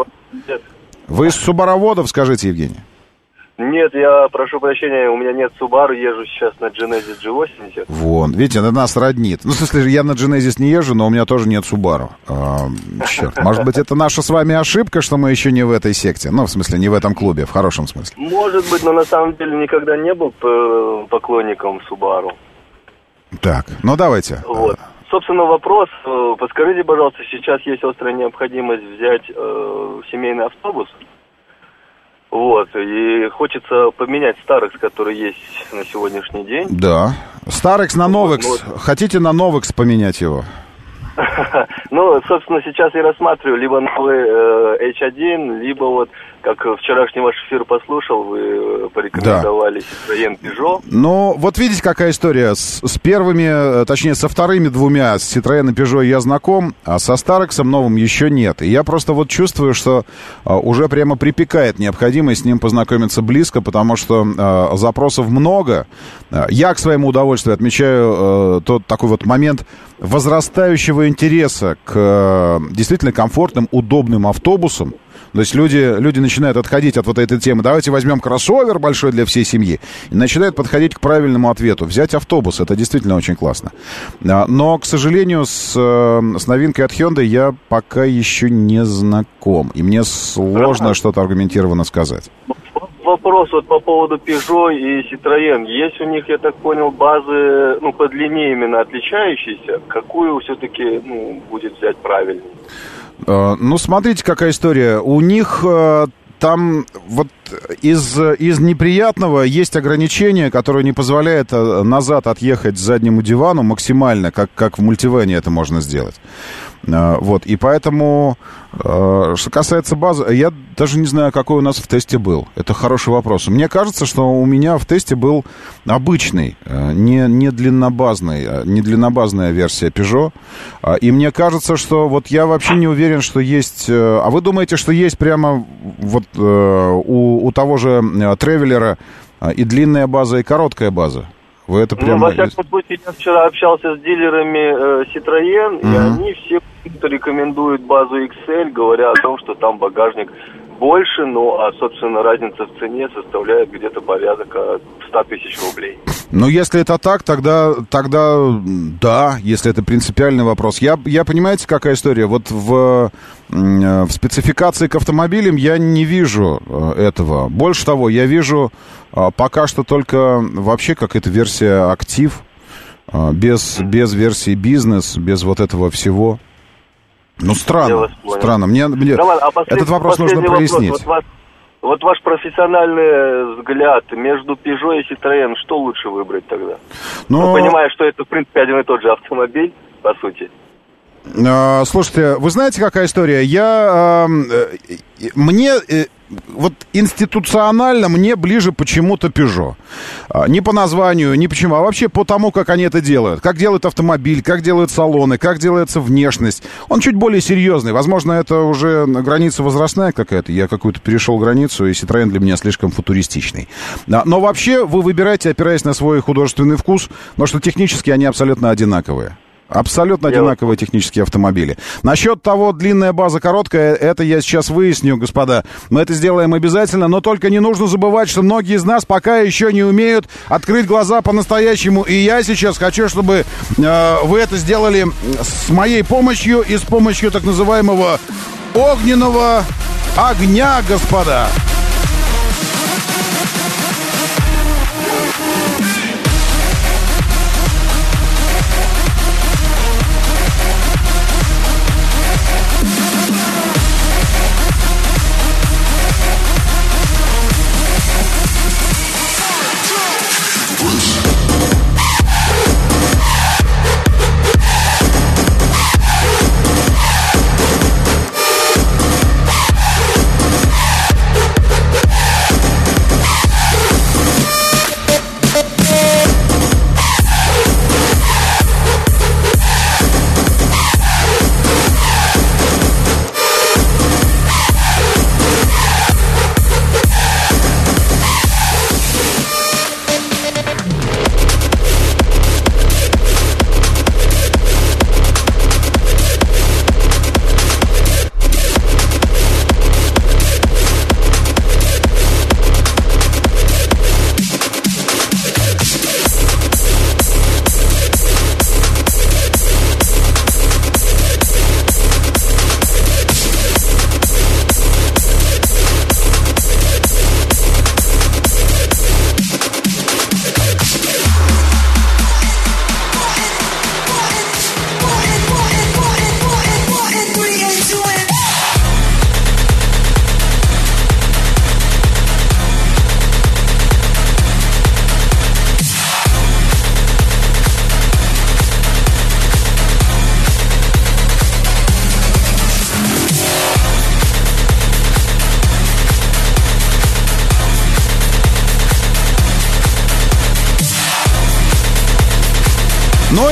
Speaker 2: из субароводов, скажите, Евгений?
Speaker 13: Нет, я прошу прощения, у меня нет Subaru, езжу сейчас на Genesis G80.
Speaker 2: Вон, видите, это нас роднит. Ну, в смысле, я на Genesis не езжу, но у меня тоже нет Subaru. Черт, может быть, это наша с вами ошибка, что мы еще не в этой секте? Ну, в смысле, не в этом клубе, в хорошем смысле.
Speaker 13: Может быть, но на самом деле никогда не был поклонником Subaru.
Speaker 2: Так, ну давайте.
Speaker 13: Вот. Собственно, вопрос. Подскажите, пожалуйста, сейчас есть острая необходимость взять семейный автобус. Вот, и хочется поменять Старекс, который есть на сегодняшний день.
Speaker 2: Да. Старекс на Новекс. Хотите на Новекс поменять его?
Speaker 13: Ну, собственно, сейчас я рассматриваю либо новый H1, либо вот, как вчерашний ваш эфир послушал, вы порекомендовали Citroёn Peugeot.
Speaker 2: Ну, вот видите, какая история. С первыми, точнее, со вторыми двумя, с Citroёn и Peugeot я знаком, а со Старексом новым еще нет. И я просто вот чувствую, что уже прямо припекает необходимость с ним познакомиться близко, потому что запросов много. Я, к своему удовольствию, отмечаю тот такой вот момент возрастающего интереса к действительно комфортным, удобным автобусам. То есть люди начинают отходить от вот этой темы. Давайте возьмем кроссовер большой для всей семьи. И начинают подходить к правильному ответу. Взять автобус, это действительно очень классно. Но, к сожалению, с новинкой от Hyundai я пока еще не знаком. И мне сложно что-то аргументированно сказать.
Speaker 13: Вопрос вот по поводу Peugeot и Citroёn. Есть у них, я так понял, базы, ну, по длине именно отличающиеся. Какую все-таки, ну, будет взять правильнее?
Speaker 2: Ну, смотрите, какая история. У них там вот из неприятного есть ограничение, которое не позволяет назад отъехать заднему дивану максимально, как в мультивэне это можно сделать. Вот, и поэтому, что касается базы, я даже не знаю, какой у нас в тесте был. Это хороший вопрос. Мне кажется, что у меня в тесте был обычный, не длиннобазная версия Peugeot. И мне кажется, что вот я вообще не уверен, что есть... А вы думаете, что есть прямо вот у того же Тревелера и длинная база, и короткая база? Вы это прямо...
Speaker 13: Ну, во всяком случае, я вчера общался с дилерами Citroёn, и они все рекомендуют базу XL, говоря о том, что там багажник больше, ну, а, собственно, разница в цене составляет где-то порядок 100 тысяч рублей.
Speaker 2: Ну, если это так, тогда да, если это принципиальный вопрос. Я понимаете, какая история? Вот в спецификации к автомобилям я не вижу этого. Больше того, я вижу пока что только вообще какая-то версия актив, без версии бизнес, без вот этого всего. Ну, странно. Мне
Speaker 13: Роман,
Speaker 2: этот вопрос нужно прояснить.
Speaker 13: Вот ваш профессиональный взгляд между Peugeot и Citroёn, что лучше выбрать тогда? Ну, понимая, что это, в принципе, один и тот же автомобиль, по сути.
Speaker 2: Слушайте, вы знаете, какая история? Вот институционально мне ближе почему-то Peugeot. Не по названию, не почему, а вообще по тому, как они это делают. Как делают автомобиль, как делают салоны, как делается внешность. Он чуть более серьезный. Возможно, это уже граница возрастная какая-то. Я какую-то перешел границу, и Citroёn для меня слишком футуристичный. Но вообще вы выбираете, опираясь на свой художественный вкус, потому что технически они абсолютно одинаковые. Абсолютно одинаковые технические автомобили. Насчет того, длинная база, короткая, это я сейчас выясню, господа. Мы это сделаем обязательно, но только не нужно забывать, что многие из нас пока еще не умеют открыть глаза по-настоящему. И я сейчас хочу, чтобы вы это сделали с моей помощью и с помощью так называемого огненного огня, господа.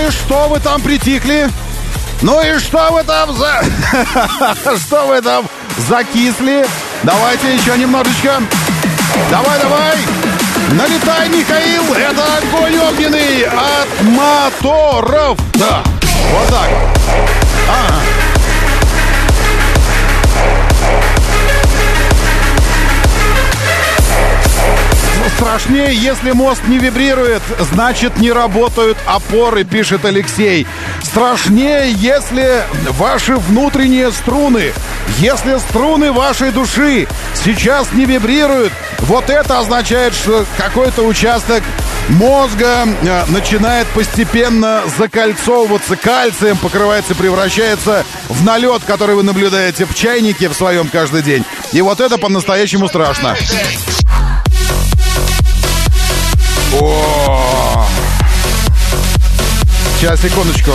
Speaker 2: и что вы там притихли? Ну и что вы там Что вы там закисли? Давайте еще немножечко. Давай. Налетай, Михаил. Это огонь огненный от моторов. Да, вот так. Ага. Страшнее, если мост не вибрирует, значит, не работают опоры, пишет Алексей. Страшнее, если ваши внутренние струны, если струны вашей души сейчас не вибрируют, вот это означает, что какой-то участок мозга начинает постепенно закольцовываться кальцием, покрывается, превращается в налет, который вы наблюдаете в чайнике в своем каждый день. И вот это по-настоящему страшно. О! Сейчас, секундочку.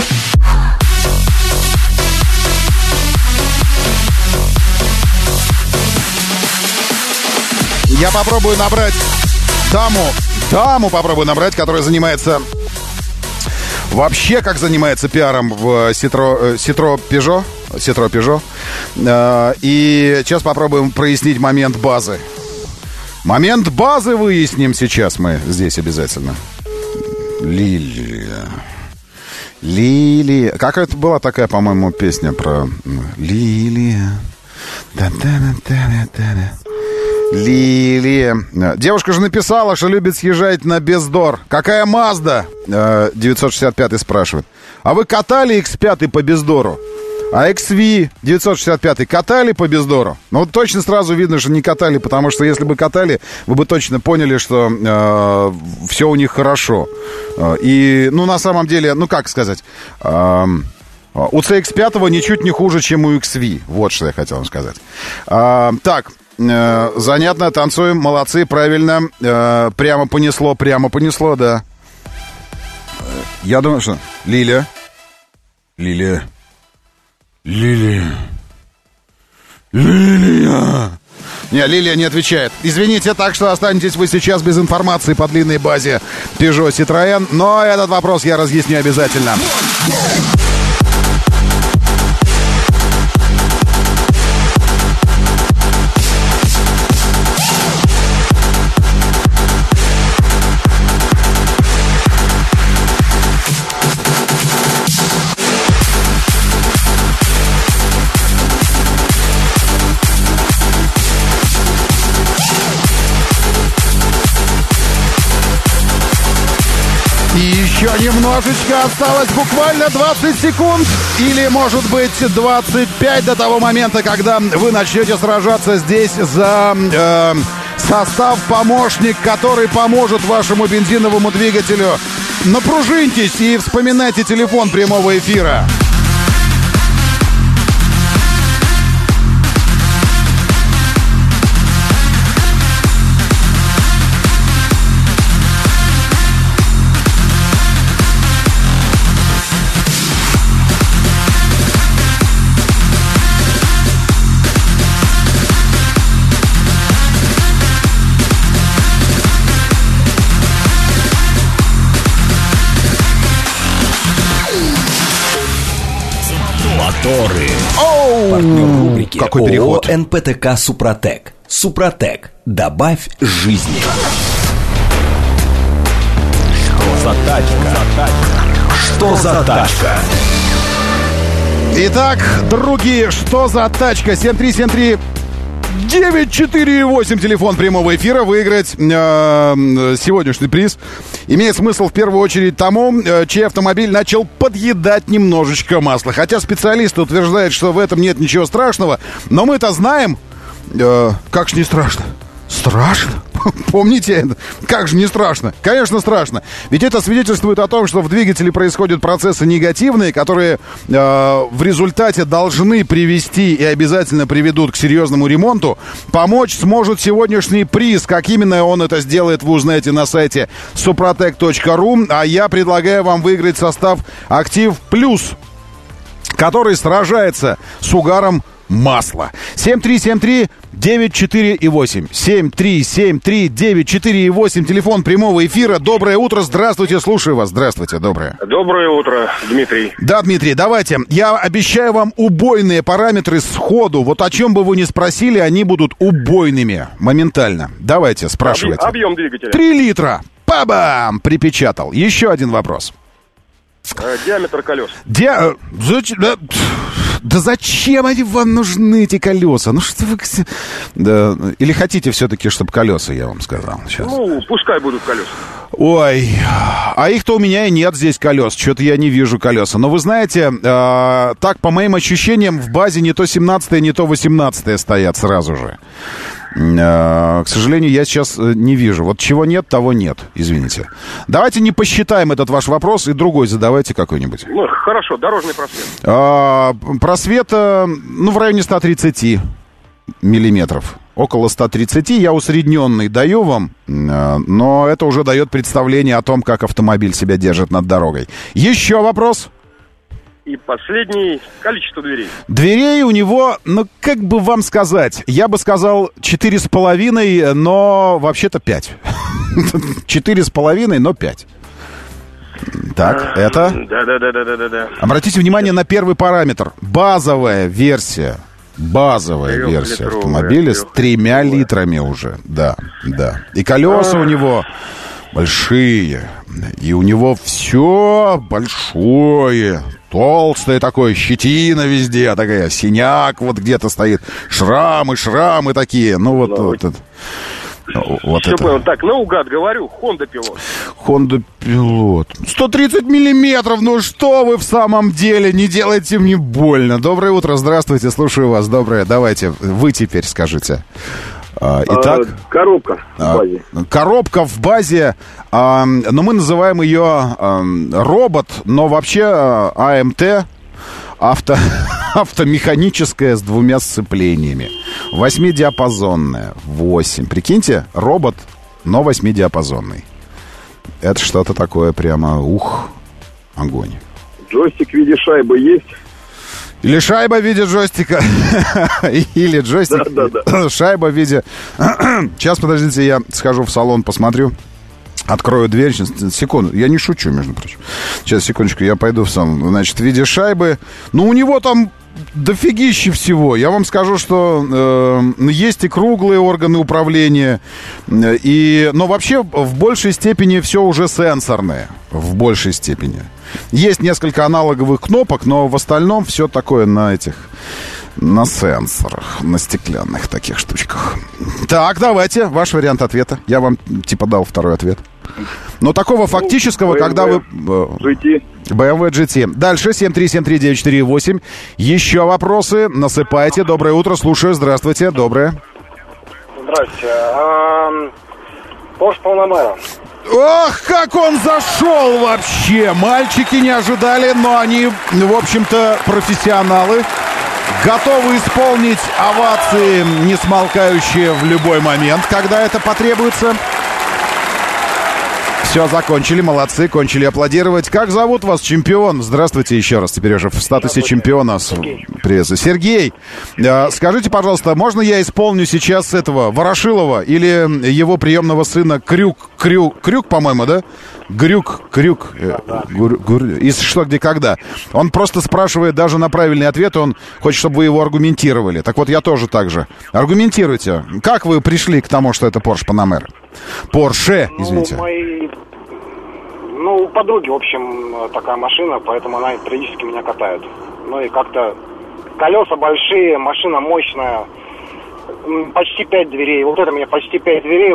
Speaker 2: Я попробую набрать даму попробую набрать, которая занимается вообще, как занимается пиаром в Citroën Peugeot. И сейчас попробуем прояснить момент базы. Момент базы выясним сейчас мы здесь обязательно. Лилия. Как это была такая, по-моему, песня про Лилия. Лилия. Девушка же написала, что любит съезжать на Бездор. Какая Мазда? 965 спрашивает. А вы катали X5 по Бездору? А XV 965 катали по Бездору? Ну, вот точно сразу видно, что не катали, потому что если бы катали, вы бы точно поняли, что все у них хорошо. И, ну, на самом деле, ну, как сказать, у CX-5 ничуть не хуже, чем у XV. Вот что я хотел вам сказать. Так, занятно, танцуем, молодцы, правильно. Прямо понесло, да. Я думаю, что... Лилия. Не, Лилия не отвечает. Извините, так что останетесь вы сейчас без информации по длинной базе Peugeot Citroën, но этот вопрос я разъясню обязательно. Еще немножечко осталось, буквально 20 секунд или, может быть, 25 до того момента, когда вы начнете сражаться здесь за состав-помощник, который поможет вашему бензиновому двигателю. Напружиньтесь и вспоминайте телефон прямого эфира.
Speaker 11: Партнер рубрики
Speaker 2: какой переход.
Speaker 11: ООО НПТК «Супротек». «Супротек». Добавь жизни. Что за тачка?
Speaker 2: Итак, другие, что за тачка? 7373 948, телефон прямого эфира. Выиграть сегодняшний приз имеет смысл в первую очередь тому, чей автомобиль начал подъедать немножечко масла. Хотя специалисты утверждают, что в этом нет ничего страшного. Но мы-то знаем, как же не страшно. Страшно? Помните это? Как же не страшно? Конечно, страшно. Ведь это свидетельствует о том, что в двигателе происходят процессы негативные, которые в результате должны привести и обязательно приведут к серьезному ремонту. Помочь сможет сегодняшний приз. Как именно он это сделает, вы узнаете на сайте suprotec.ru. А я предлагаю вам выиграть состав «Актив Плюс», который сражается с угаром масла. 7373 948. 7373948. Телефон прямого эфира. Доброе утро. Здравствуйте. Слушаю вас. Здравствуйте. Доброе.
Speaker 14: Доброе утро, Дмитрий.
Speaker 2: Да, Дмитрий, давайте. Я обещаю вам убойные параметры сходу. Вот о чем бы вы ни спросили, они будут убойными моментально. Давайте, спрашивайте.
Speaker 14: Объем двигателя.
Speaker 2: 3 литра. Па-бам! Припечатал. Еще один вопрос.
Speaker 14: Диаметр колес.
Speaker 2: Да зачем они вам нужны, эти колеса? Ну что вы... Да, или хотите все-таки, чтобы колеса, я вам сказал сейчас?
Speaker 14: Ну, пускай будут колеса.
Speaker 2: Ой, а их-то у меня и нет здесь колес. Что-то я не вижу колеса. Но вы знаете, так, по моим ощущениям, в базе не то 17-е, не то 18-е стоят сразу же. К сожалению, я сейчас не вижу. Вот чего нет, того нет, извините. Давайте не посчитаем этот ваш вопрос и другой задавайте какой-нибудь.
Speaker 14: Ну, хорошо, дорожный просвет.
Speaker 2: Просвет, в районе 130 миллиметров. Около 130, я усредненный даю вам, но это уже дает представление о том, как автомобиль себя держит над дорогой. Еще вопрос?
Speaker 14: И последний, количество дверей.
Speaker 2: Дверей у него, как бы вам сказать, я бы сказал 4,5, но вообще-то 5. 4,5, но 5. Так, это?
Speaker 14: Да.
Speaker 2: Обратите внимание на первый параметр. Базовая версия автомобиля с 3 литрами уже. Да. И колеса у него большие. И у него все большое. Толстое такое, щетина везде такая, синяк вот где-то стоит, шрамы такие. Вот это.
Speaker 14: Понял. Так, наугад говорю, Honda Pilot.
Speaker 2: Honda Pilot. 130 миллиметров, ну что вы в самом деле, не делайте мне больно. Доброе утро, здравствуйте, слушаю вас, доброе. Давайте, вы теперь скажите. Итак,
Speaker 14: коробка в базе.
Speaker 2: Коробка в базе, но мы называем ее робот, но вообще АМТ, автомеханическая с 2 сцеплениями. 8-диапазонная. 8. Прикиньте, робот, но 8-диапазонный. Это что-то такое прямо, огонь.
Speaker 14: Джойстик в виде шайбы есть?
Speaker 2: Или шайба в виде джойстика. Или джойстик.
Speaker 14: Да.
Speaker 2: Шайба в виде... Сейчас, подождите, я схожу в салон, посмотрю. Открою дверь. Сейчас, секунду. Я не шучу, между прочим. Сейчас, секундочку, я пойду в салон. Значит, в виде шайбы. У него там дофигища всего. Я вам скажу, что есть и круглые органы управления. Но вообще в большей степени все уже сенсорное. В большей степени. Есть несколько аналоговых кнопок, но в остальном все такое на сенсорах, на стеклянных таких штучках. Так, давайте, ваш вариант ответа. Я вам дал второй ответ. Но такого фактического, когда вы...
Speaker 14: GT.
Speaker 2: BMW GT. Дальше 7373948. Еще вопросы? Насыпайте. Доброе утро, слушаю. Здравствуйте. Доброе.
Speaker 15: Здравствуйте. Porsche Panamera.
Speaker 2: Ох, как он зашел вообще! Мальчики не ожидали, но они, в общем-то, профессионалы. Готовы исполнить овации, не смолкающие в любой момент, когда это потребуется. Все, закончили, молодцы, кончили аплодировать. Как зовут вас, чемпион? Здравствуйте еще раз, теперь уже в статусе чемпиона прессы. Сергей, скажите, пожалуйста, можно я исполню сейчас этого Ворошилова или его приемного сына Крюк, по-моему, да? Крюк. Из «Что, где, когда». Он просто спрашивает даже на правильный ответ, он хочет, чтобы вы его аргументировали. Так вот, я тоже так же. Аргументируйте. Как вы пришли к тому, что это Porsche Panamera? Porsche, извините.
Speaker 15: У подруги, в общем, такая машина, поэтому она периодически меня катает. И как-то колеса большие, машина мощная, почти 5 дверей. Вот это мне почти 5 дверей,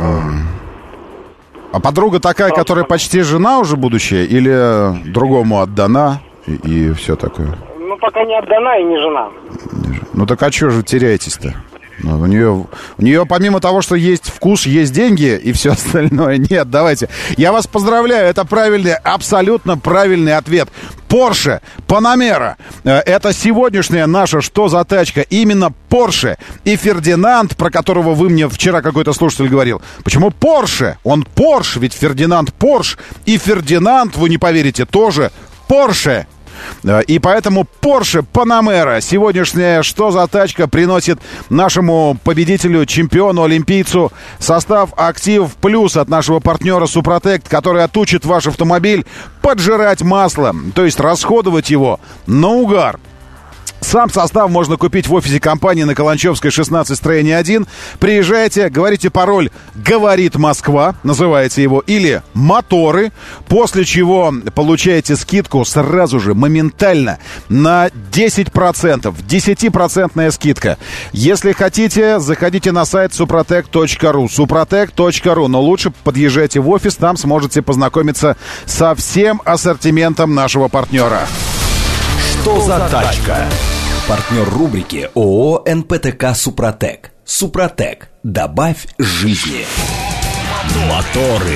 Speaker 2: А подруга такая, которая почти жена уже будущая, или другому отдана и все такое?
Speaker 15: Пока не отдана и не жена.
Speaker 2: Так а что же теряетесь-то? У нее помимо того, что есть вкус, есть деньги и все остальное. Нет, давайте. Я вас поздравляю, это правильный, абсолютно правильный ответ. Porsche Panamera. Это сегодняшняя наша «Что за тачка?» Именно Porsche. И Фердинанд, про которого вы мне вчера какой-то слушатель говорил. Почему Porsche? Он Porsche, ведь Фердинанд Porsche. И Фердинанд, вы не поверите, тоже Porsche. И поэтому Porsche Panamera, сегодняшняя «Что за тачка?» приносит нашему победителю, чемпиону, олимпийцу состав «Актив Плюс» от нашего партнера «Супротек», который отучит ваш автомобиль поджирать масло, то есть расходовать его на угар. Сам состав можно купить в офисе компании на Каланчевской, 16, строение 1. Приезжайте, говорите пароль «Говорит Москва», называется его, или «Моторы», после чего получаете скидку сразу же, моментально, на 10%. 10% скидка. Если хотите, заходите на сайт suprotec.ru. suprotec.ru, но лучше подъезжайте в офис, там сможете познакомиться со всем ассортиментом нашего партнера.
Speaker 11: Что за тачка? Партнер рубрики ООО «НПТК Супротек». Супротек. Добавь жизни. Моторы.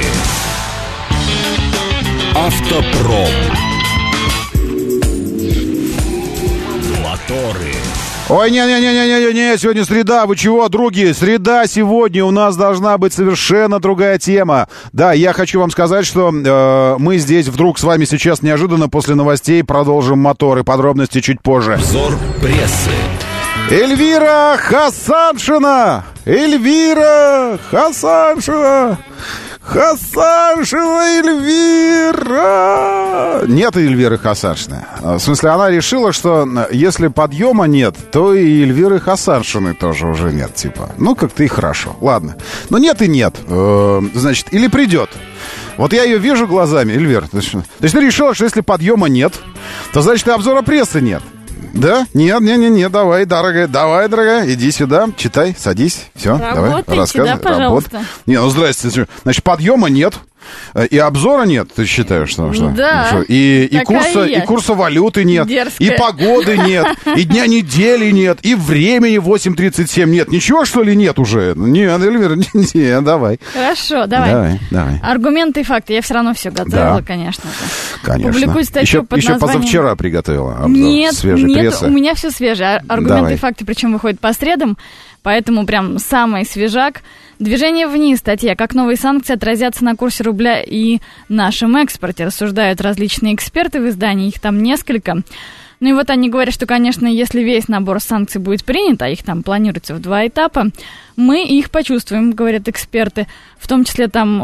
Speaker 11: Автопром. Моторы.
Speaker 2: Ой, не, сегодня среда, вы чего, други? Среда сегодня, у нас должна быть совершенно другая тема. Да, я хочу вам сказать, что мы здесь вдруг с вами сейчас неожиданно после новостей продолжим моторы. Подробности чуть позже.
Speaker 11: Взор прессы.
Speaker 2: Эльвира Хасаншина! Эльвира Хасаншина! Хасаншина Эльвира! Нет Эльвиры Хасаншины. В смысле, она решила, что если подъема нет, то и Эльвиры Хасаншины тоже уже нет, типа. Ну, как-то и хорошо. Ладно. Но нет и нет. Значит, или придет. Вот я ее вижу глазами, Эльвир. То есть ты решила, что если подъема нет, то значит и обзора прессы нет. Да? Нет, давай, дорогая, иди сюда, читай, садись, все, давай, рассказывай.
Speaker 3: Да, пожалуйста.
Speaker 2: Не, ну здрасте, значит, подъема нет, и обзора нет, ты считаешь, что?
Speaker 3: Да.
Speaker 2: Что? И курса валюты нет,
Speaker 3: дерзкая.
Speaker 2: И погоды нет, и дня недели нет, и времени 8:37 нет. Ничего, что ли, нет уже? Нет, Эльвира, нет, давай.
Speaker 3: Хорошо, давай. Аргументы и факты. Я все равно все готовила, конечно. Публикую статью под названием...
Speaker 2: Еще позавчера приготовила обзор свежей
Speaker 3: прессы. Нет,
Speaker 2: прессы.
Speaker 3: у меня все свежее. Аргументы и факты, причем выходят по средам, поэтому прям самый свежак. Движение вниз. Статья «Как новые санкции отразятся на курсе рубля и нашем экспорте», рассуждают различные эксперты в издании, их там несколько. Ну и вот они говорят, что, конечно, если весь набор санкций будет принят, а их там планируется в 2 этапа, мы их почувствуем, говорят эксперты. В том числе там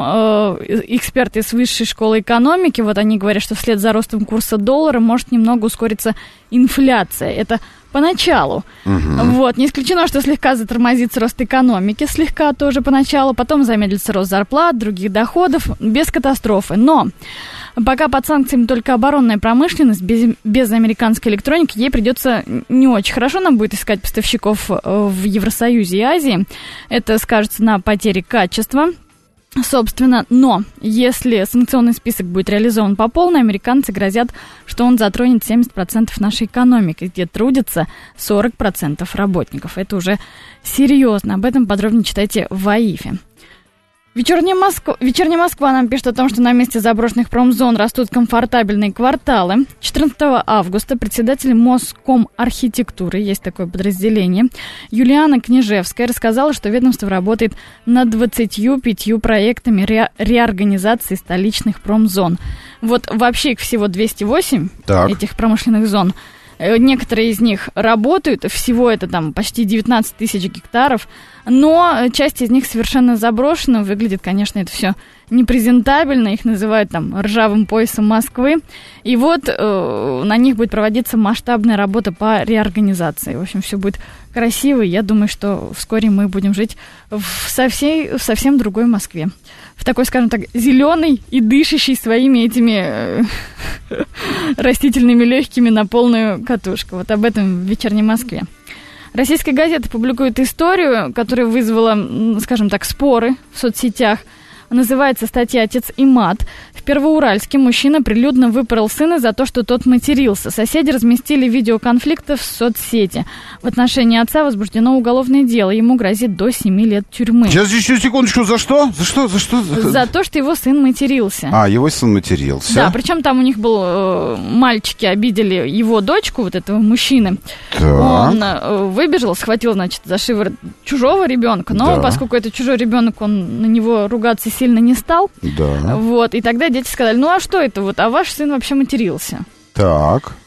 Speaker 3: эксперты с высшей школы экономики, вот они говорят, что вслед за ростом курса доллара может немного ускориться инфляция. Это поначалу. Вот. Не исключено, что слегка затормозится рост экономики, слегка тоже поначалу, потом замедлится рост зарплат, других доходов, без катастрофы. Но пока под санкциями только оборонная промышленность, без американской электроники, ей придется не очень хорошо. Нам будет искать поставщиков в Евросоюзе и Азии. Это скажется на потере качества. Собственно, но если санкционный список будет реализован по полной, американцы грозят, что он затронет 70% нашей экономики, где трудятся 40% работников. Это уже серьезно. Об этом подробнее читайте в АИФе. Вечерняя Москва нам пишет о том, что на месте заброшенных промзон растут комфортабельные кварталы. 14 августа председатель Москомархитектуры, есть такое подразделение, Юлиана Княжевская рассказала, что ведомство работает над 25 проектами реорганизации столичных промзон. Вот вообще их всего 208, этих промышленных зон. Некоторые из них работают, всего это там почти 19 тысяч гектаров, но часть из них совершенно заброшена. Выглядит, конечно, это все непрезентабельно, их называют там ржавым поясом Москвы. И вот на них будет проводиться масштабная работа по реорганизации. В общем, все будет красиво, и я думаю, что вскоре мы будем жить в совсем другой Москве. В такой, скажем так, зеленый и дышащий своими этими растительными легкими на полную катушку. Вот об этом в «Вечерней Москве». Российская газета публикует историю, которая вызвала, скажем так, споры в соцсетях. Называется статья «Отец и мат». В Первоуральске мужчина прилюдно выпорол сына за то, что тот матерился. Соседи разместили видео конфликта в соцсети. В отношении отца возбуждено уголовное дело. Ему грозит до 7 лет тюрьмы.
Speaker 2: Сейчас, еще секундочку. За что?
Speaker 3: За то, что его сын матерился.
Speaker 2: Его сын матерился.
Speaker 3: Да, причем там у них был... мальчики обидели его дочку, вот этого мужчины.
Speaker 2: Так.
Speaker 3: Он выбежал, схватил, значит, за шиворот чужого ребенка. Но поскольку это чужой ребенок, он на него ругаться сильно не стал.
Speaker 2: Да.
Speaker 3: Вот, и тогда дети сказали, ну а что это вот, а ваш сын вообще матерился.
Speaker 2: Так.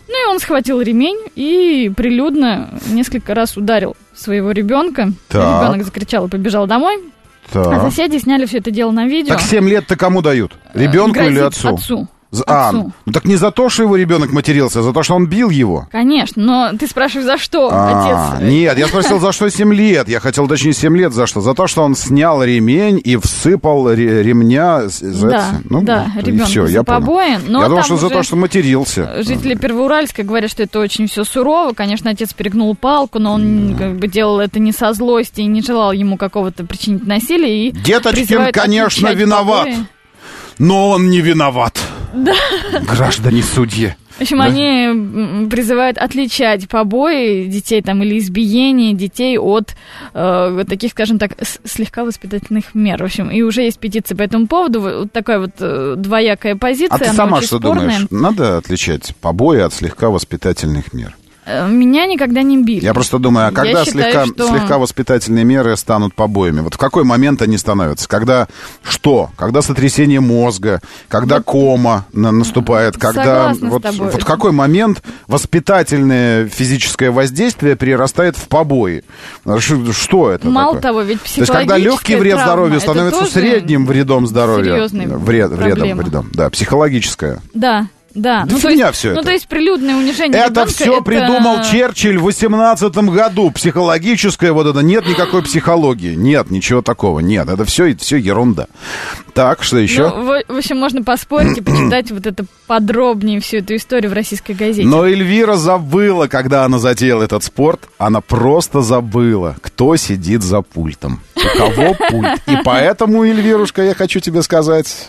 Speaker 3: Ну и он схватил ремень и прилюдно несколько раз ударил своего ребенка. Ребенок закричал и побежал домой.
Speaker 2: Так.
Speaker 3: А соседи сняли все это дело на видео.
Speaker 2: Так 7 лет-то кому дают? Ребенку или отцу?
Speaker 3: Отцу.
Speaker 2: Ну так не за то, что его ребенок матерился, а за то, что он бил его.
Speaker 3: Конечно, но ты спрашиваешь, за что, отец?
Speaker 2: Нет, я спросил, за что 7 лет. Я хотел уточнить, 7 лет за что? За то, что он снял ремень и всыпал ремня.
Speaker 3: Да, ребенка за побои.
Speaker 2: Я думал, что за то, что матерился.
Speaker 3: Жители Первоуральска говорят, что это очень все сурово. Конечно, отец перегнул палку, но он как бы делал это не со злости и не желал ему какого-то причинить насилия.
Speaker 2: Деточкин, конечно, виноват, но он не виноват.
Speaker 3: Да.
Speaker 2: Граждане судьи.
Speaker 3: В общем, они призывают отличать побои детей там, или избиение детей от таких, скажем так, слегка воспитательных мер. В общем, и уже есть петиция по этому поводу. Вот такая вот двоякая позиция.
Speaker 2: А ты сама что думаешь? Надо отличать побои от слегка воспитательных мер?
Speaker 3: Меня никогда не били.
Speaker 2: Я просто думаю, а когда слегка воспитательные меры станут побоями? Вот в какой момент они становятся? Когда что? Когда сотрясение мозга? Когда кома наступает? Когда вот в какой момент воспитательное физическое воздействие перерастает в побои? Что это
Speaker 3: Мало
Speaker 2: такое?
Speaker 3: того, ведь психологическая
Speaker 2: То есть когда легкий вред здоровью становится средним вредом здоровья.
Speaker 3: Вредом,
Speaker 2: да, психологическое.
Speaker 3: Да. Да,
Speaker 2: ну, фигня все это.
Speaker 3: Ну, то есть прилюдное унижение
Speaker 2: это
Speaker 3: ребенка,
Speaker 2: все придумал Черчилль в 18-м году. Психологическое вот это. Нет никакой психологии. Нет, ничего такого. Нет, это все ерунда. Так, что еще?
Speaker 3: Ну, в общем, можно поспорить и почитать вот это подробнее, всю эту историю в российской газете.
Speaker 2: Но Эльвира забыла, когда она затеяла этот спорт. Она просто забыла, кто сидит за пультом. У кого пульт. И поэтому, Эльвирушка, я хочу тебе сказать...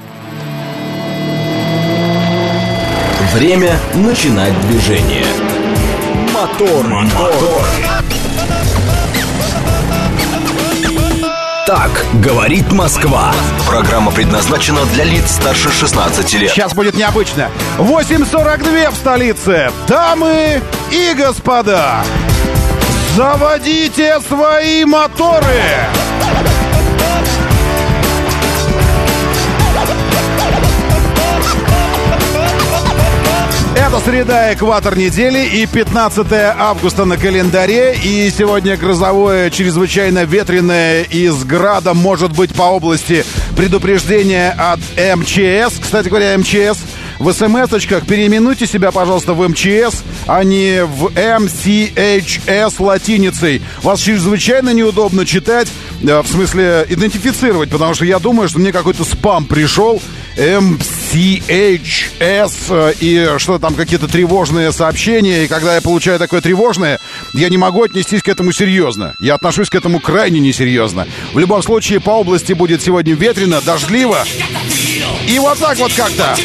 Speaker 11: Время начинать движение. Мотор. Так говорит Москва. Программа предназначена для лиц старше 16 лет.
Speaker 2: Сейчас будет необычно. 8:42 в столице. Дамы и господа, заводите свои моторы. Это среда, экватор недели и 15 августа на календаре. И сегодня грозовое, чрезвычайно ветреное и с градом может быть по области предупреждение от МЧС. Кстати говоря, МЧС, в смс-очках переименуйте себя, пожалуйста, в МЧС, а не в МЦХС латиницей. Вас чрезвычайно неудобно читать, в смысле идентифицировать, потому что я думаю, что мне какой-то спам пришел. МЦХС и что там какие-то тревожные сообщения. И когда я получаю такое тревожное, я не могу отнестись к этому серьезно. Я отношусь к этому крайне несерьезно. В любом случае, по области будет сегодня ветрено, дождливо. И вот так вот как-то.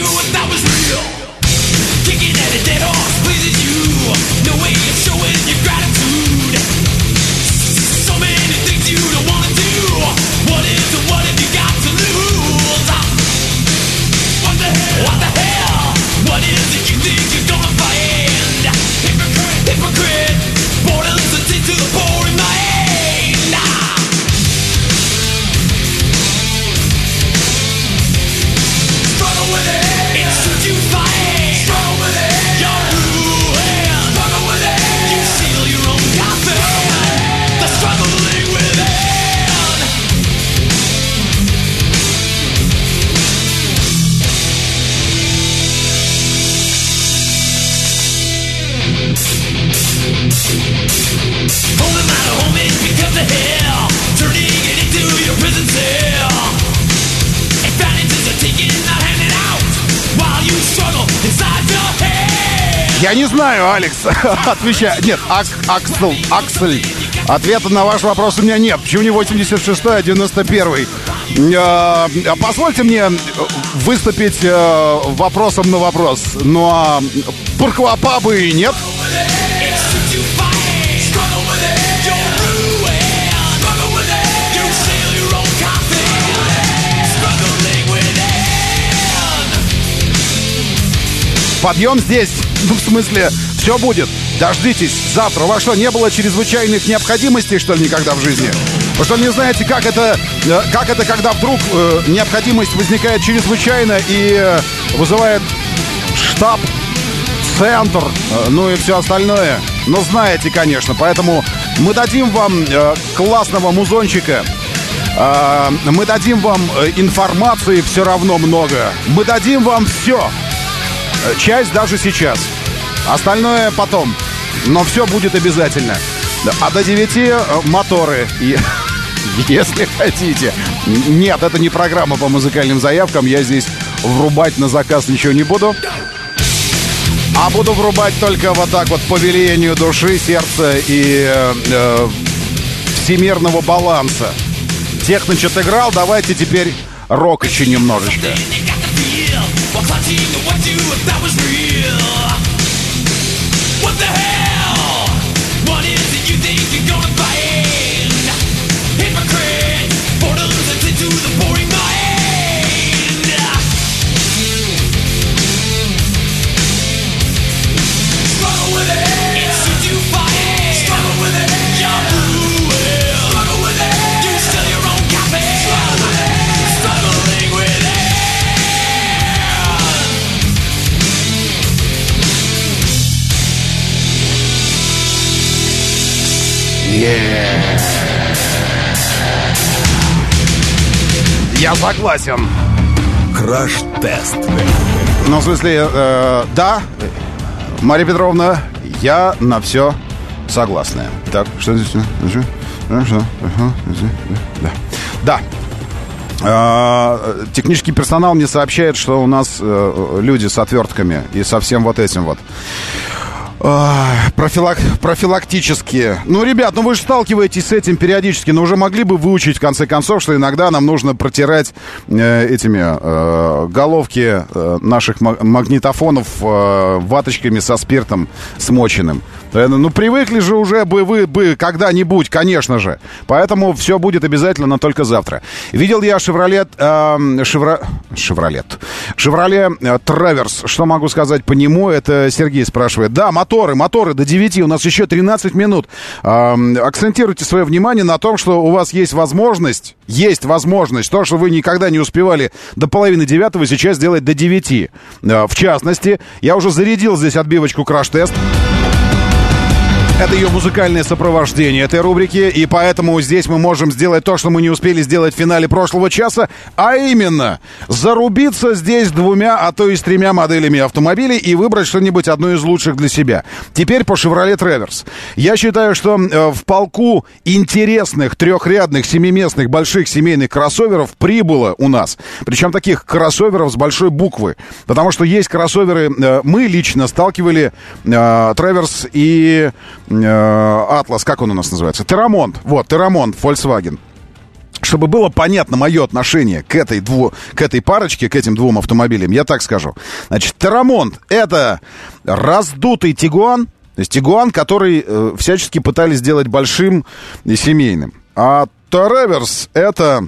Speaker 2: Я не знаю, Алекс, отвечай. Нет, Аксель. Ответа на ваш вопрос у меня нет. Почему не 86-й, а 91-й? Позвольте мне выступить вопросом на вопрос. Ну а Пурквапабы и нет? Подъем здесь. Ну, в смысле, все будет. Дождитесь завтра. У вас что, не было чрезвычайных необходимостей, что ли, никогда в жизни? Вы что, не знаете, как это когда вдруг необходимость возникает чрезвычайно и вызывает штаб центр, ну и все остальное. Ну, знаете, конечно. Поэтому мы дадим вам классного музончика. Мы дадим вам информации все равно много. Мы дадим вам все. Часть даже сейчас. Остальное потом. Но все будет обязательно. А до 9 моторы. Если хотите. Нет, это не программа по музыкальным заявкам. Я здесь врубать на заказ ничего не буду. А буду врубать только вот так вот по велению души, сердца и всемирного баланса. Техно что-то играл, давайте теперь рок еще немножечко. Я согласен.
Speaker 11: Краш-тест.
Speaker 2: Ну, в смысле, да, Мария Петровна, я на все согласна. Так, что здесь? Да. Технический персонал мне сообщает, что у нас люди с отвертками и со всем вот этим вот. Профилактические. Ну, ребят, ну вы же сталкиваетесь с этим периодически, но уже могли бы выучить, в конце концов, что иногда нам нужно протирать этими головки наших магнитофонов ваточками со спиртом смоченным. Ну, привыкли же уже бы вы когда-нибудь, конечно же. Поэтому все будет обязательно, но только завтра. Видел я Chevrolet Traverse. Что могу сказать по нему? Это Сергей спрашивает. Да, моторы до 9. У нас еще 13 минут. Акцентируйте свое внимание на том, что у вас есть возможность, то, что вы никогда не успевали до половины 9, сейчас делать до 9. В частности, я уже зарядил здесь отбивочку «Краш-тест». Это ее музыкальное сопровождение этой рубрики, и поэтому здесь мы можем сделать то, что мы не успели сделать в финале прошлого часа, а именно зарубиться здесь 2, а то и с 3 моделями автомобилей и выбрать что-нибудь одно из лучших для себя. Теперь по Chevrolet Traverse. Я считаю, что в полку интересных трехрядных семиместных больших семейных кроссоверов прибыло у нас. Причем таких кроссоверов с большой буквы. Потому что есть кроссоверы, мы лично сталкивали Traverse и Атлас, как он у нас называется? Террамонт. Вот, Террамонт, Volkswagen. Чтобы было понятно мое отношение к этой парочке, к этим 2 автомобилям, я так скажу. Значит, Террамонт — это раздутый Тигуан, то есть Тигуан, который всячески пытались сделать большим и семейным. А Traverse — это,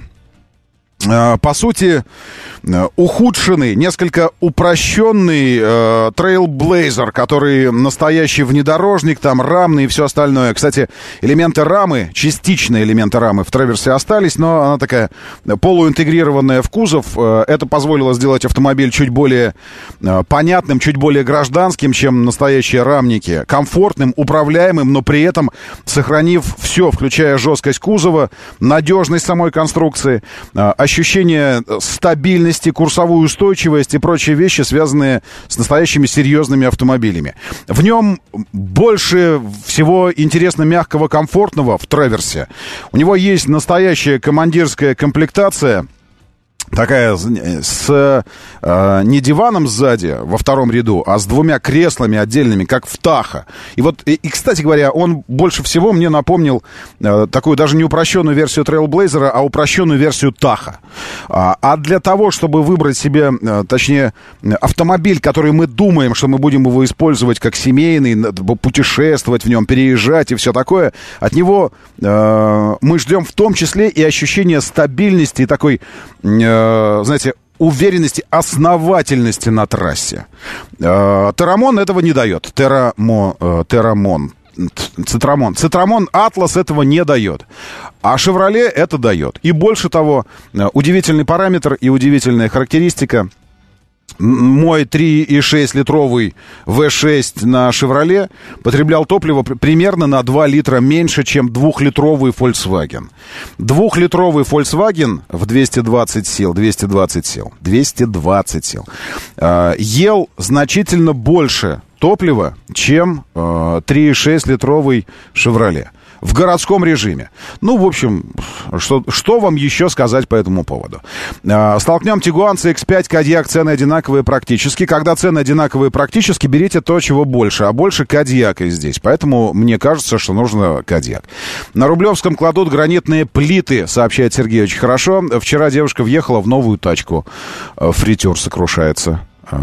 Speaker 2: по сути, ухудшенный, несколько упрощенный Trailblazer, который настоящий внедорожник, там рамный и все остальное. Кстати, частичные элементы рамы в Traverse остались, но она такая полуинтегрированная в кузов. Это позволило сделать автомобиль чуть более понятным, чуть более гражданским, чем настоящие рамники. Комфортным, управляемым, но при этом сохранив все, включая жесткость кузова, надежность самой конструкции, ощущение стабильности, курсовую устойчивость и прочие вещи, связанные с настоящими серьезными автомобилями. В нем больше всего интересно мягкого, комфортного в Траверсе. У него есть настоящая командирская комплектация, такая с не диваном сзади во втором ряду, а с 2 креслами отдельными, как в Таха. И вот, и, кстати говоря, он больше всего мне напомнил такую даже не упрощенную версию Trailblazer, а упрощенную версию Таха. А для того, чтобы выбрать себе, точнее, автомобиль, который мы думаем, что мы будем его использовать как семейный, путешествовать в нем, переезжать и все такое, от него мы ждем в том числе и ощущение стабильности и такой, знаете, уверенности, основательности на трассе. Террамон этого не дает. Цитрамон, Атлас этого не дает. А Chevrolet это дает. И больше того, удивительный параметр и удивительная характеристика. мой 3,6 литровый V6 на «Шевроле» потреблял топливо примерно на 2 литра меньше, чем 2-литровый Volkswagen. 2-литровый Volkswagen в 220 сил ел значительно больше топлива, чем 3,6 литровый «Шевроле». В городском режиме. Ну, в общем, что вам еще сказать по этому поводу? Столкнем Тигуан, CX-5, Кадьяк, цены одинаковые практически. Когда цены одинаковые практически, берите то, чего больше. А больше Кадьяка здесь. Поэтому мне кажется, что нужно Кадьяк. На Рублевском кладут гранитные плиты, сообщает Сергей очень хорошо. Вчера девушка въехала в новую тачку. Фритюр сокрушается.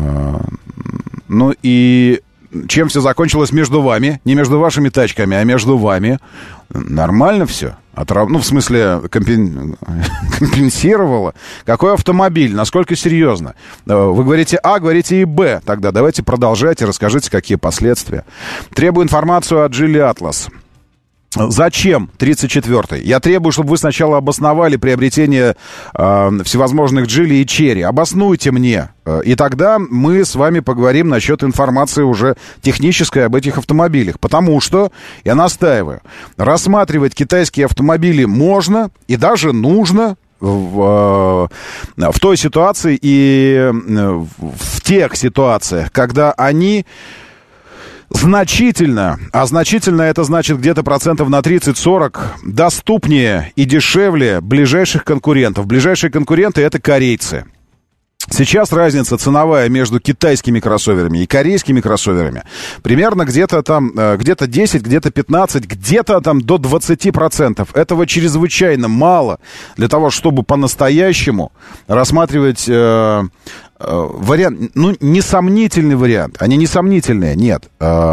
Speaker 2: Ну и... Чем все закончилось между вами? Не между вашими тачками, а между вами. Нормально все? Ну, в смысле, компенсировало? Какой автомобиль? Насколько серьезно? Вы говорите А, говорите и Б. Тогда давайте продолжайте, расскажите, какие последствия. Требую информацию от Geely Atlas. Зачем 34-й? Я требую, чтобы вы сначала обосновали приобретение всевозможных Geely и Cherry. Обоснуйте мне. И тогда мы с вами поговорим насчет информации уже технической об этих автомобилях. Потому что, я настаиваю, рассматривать китайские автомобили можно и даже нужно в той ситуации и в тех ситуациях, когда они... значительно, а значительно это значит где-то процентов на 30-40, доступнее и дешевле ближайших конкурентов. Ближайшие конкуренты — это корейцы. Сейчас разница ценовая между китайскими кроссоверами и корейскими кроссоверами примерно где-то там, где-то 10, где-то 15, где-то там до 20%. Этого чрезвычайно мало для того, чтобы по-настоящему рассматривать... вариант, ну, несомнительный вариант. Они несомнительные, нет.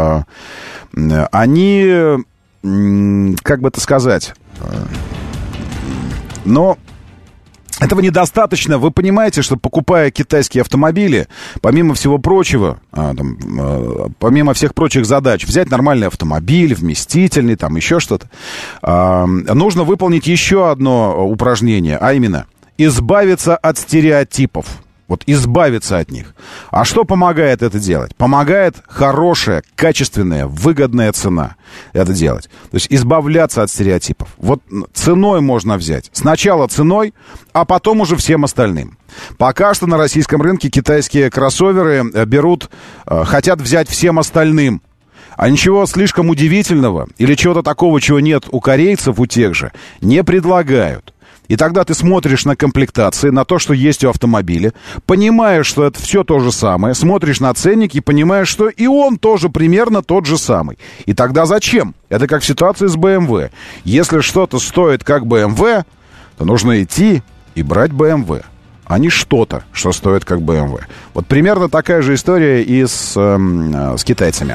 Speaker 2: Они, как бы это сказать, но этого недостаточно. Вы понимаете, что, покупая китайские автомобили, помимо всего прочего, помимо всех прочих задач, взять нормальный автомобиль, вместительный, там еще что-то, нужно выполнить еще одно упражнение, а именно избавиться от стереотипов. Вот избавиться от них. А что помогает это делать? Помогает хорошая, качественная, выгодная цена это делать. То есть избавляться от стереотипов. Вот ценой можно взять. Сначала ценой, а потом уже всем остальным. Пока что на российском рынке китайские кроссоверы хотят взять всем остальным. А ничего слишком удивительного или чего-то такого, чего нет у корейцев, у тех же, не предлагают. И тогда ты смотришь на комплектации, на то, что есть у автомобиля, понимаешь, что это все то же самое, смотришь на ценник и понимаешь, что и он тоже примерно тот же самый. И тогда зачем? Это как в ситуации с BMW. Если что-то стоит как BMW, то нужно идти и брать BMW, а не что-то, что стоит как BMW. Вот примерно такая же история и с китайцами.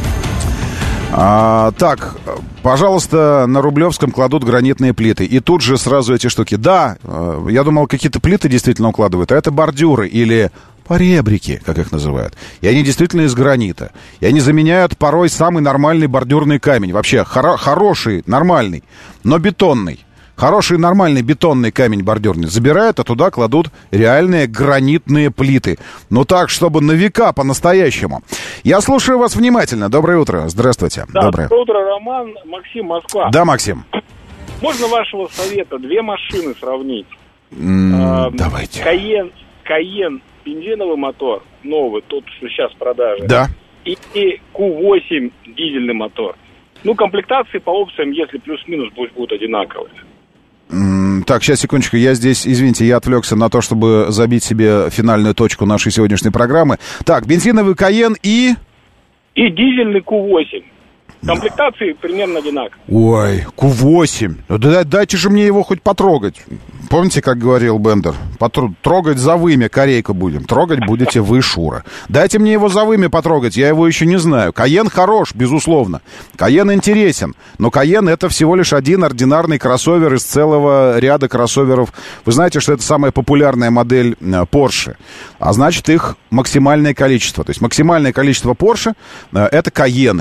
Speaker 2: Так, пожалуйста, на Рублевском кладут гранитные плиты. И тут же сразу эти штуки. Да, я думал, какие-то плиты действительно укладывают, а это бордюры или поребрики, как их называют. И они действительно из гранита. И они заменяют порой самый нормальный бордюрный камень. Вообще, хороший, нормальный, но бетонный. Хороший, нормальный бетонный камень бордюрный забирают, а туда кладут реальные гранитные плиты. Ну так, чтобы на века по-настоящему. Я слушаю вас внимательно. Доброе утро. Здравствуйте.
Speaker 14: Да, доброе утро, Роман. Максим, Москва.
Speaker 2: Да, Максим.
Speaker 14: Можно вашего совета? Две машины сравнить.
Speaker 2: Давайте.
Speaker 14: Каен, бензиновый мотор, новый, тот, что сейчас в продаже.
Speaker 2: Да.
Speaker 14: И Q8, дизельный мотор. Ну, комплектации по опциям, если плюс-минус, пусть будут одинаковые.
Speaker 2: Так, сейчас, секундочку, я здесь, извините, я отвлекся на то, чтобы забить себе финальную точку нашей сегодняшней программы. Так, бензиновый Каен и
Speaker 14: дизельный Q8. Комплектации примерно одинаковые.
Speaker 2: Ой, Q8. Дайте же мне его хоть потрогать. Помните, как говорил Бендер? Трогать за вымя корейка будем. Трогать будете вы, Шура. Дайте мне его за вымя потрогать, я его еще не знаю. Каен хорош, безусловно. Каен интересен. Но Каен — это всего лишь один ординарный кроссовер из целого ряда кроссоверов. Вы знаете, что это самая популярная модель Porsche. А значит, их максимальное количество. То есть максимальное количество Porsche — это Каены.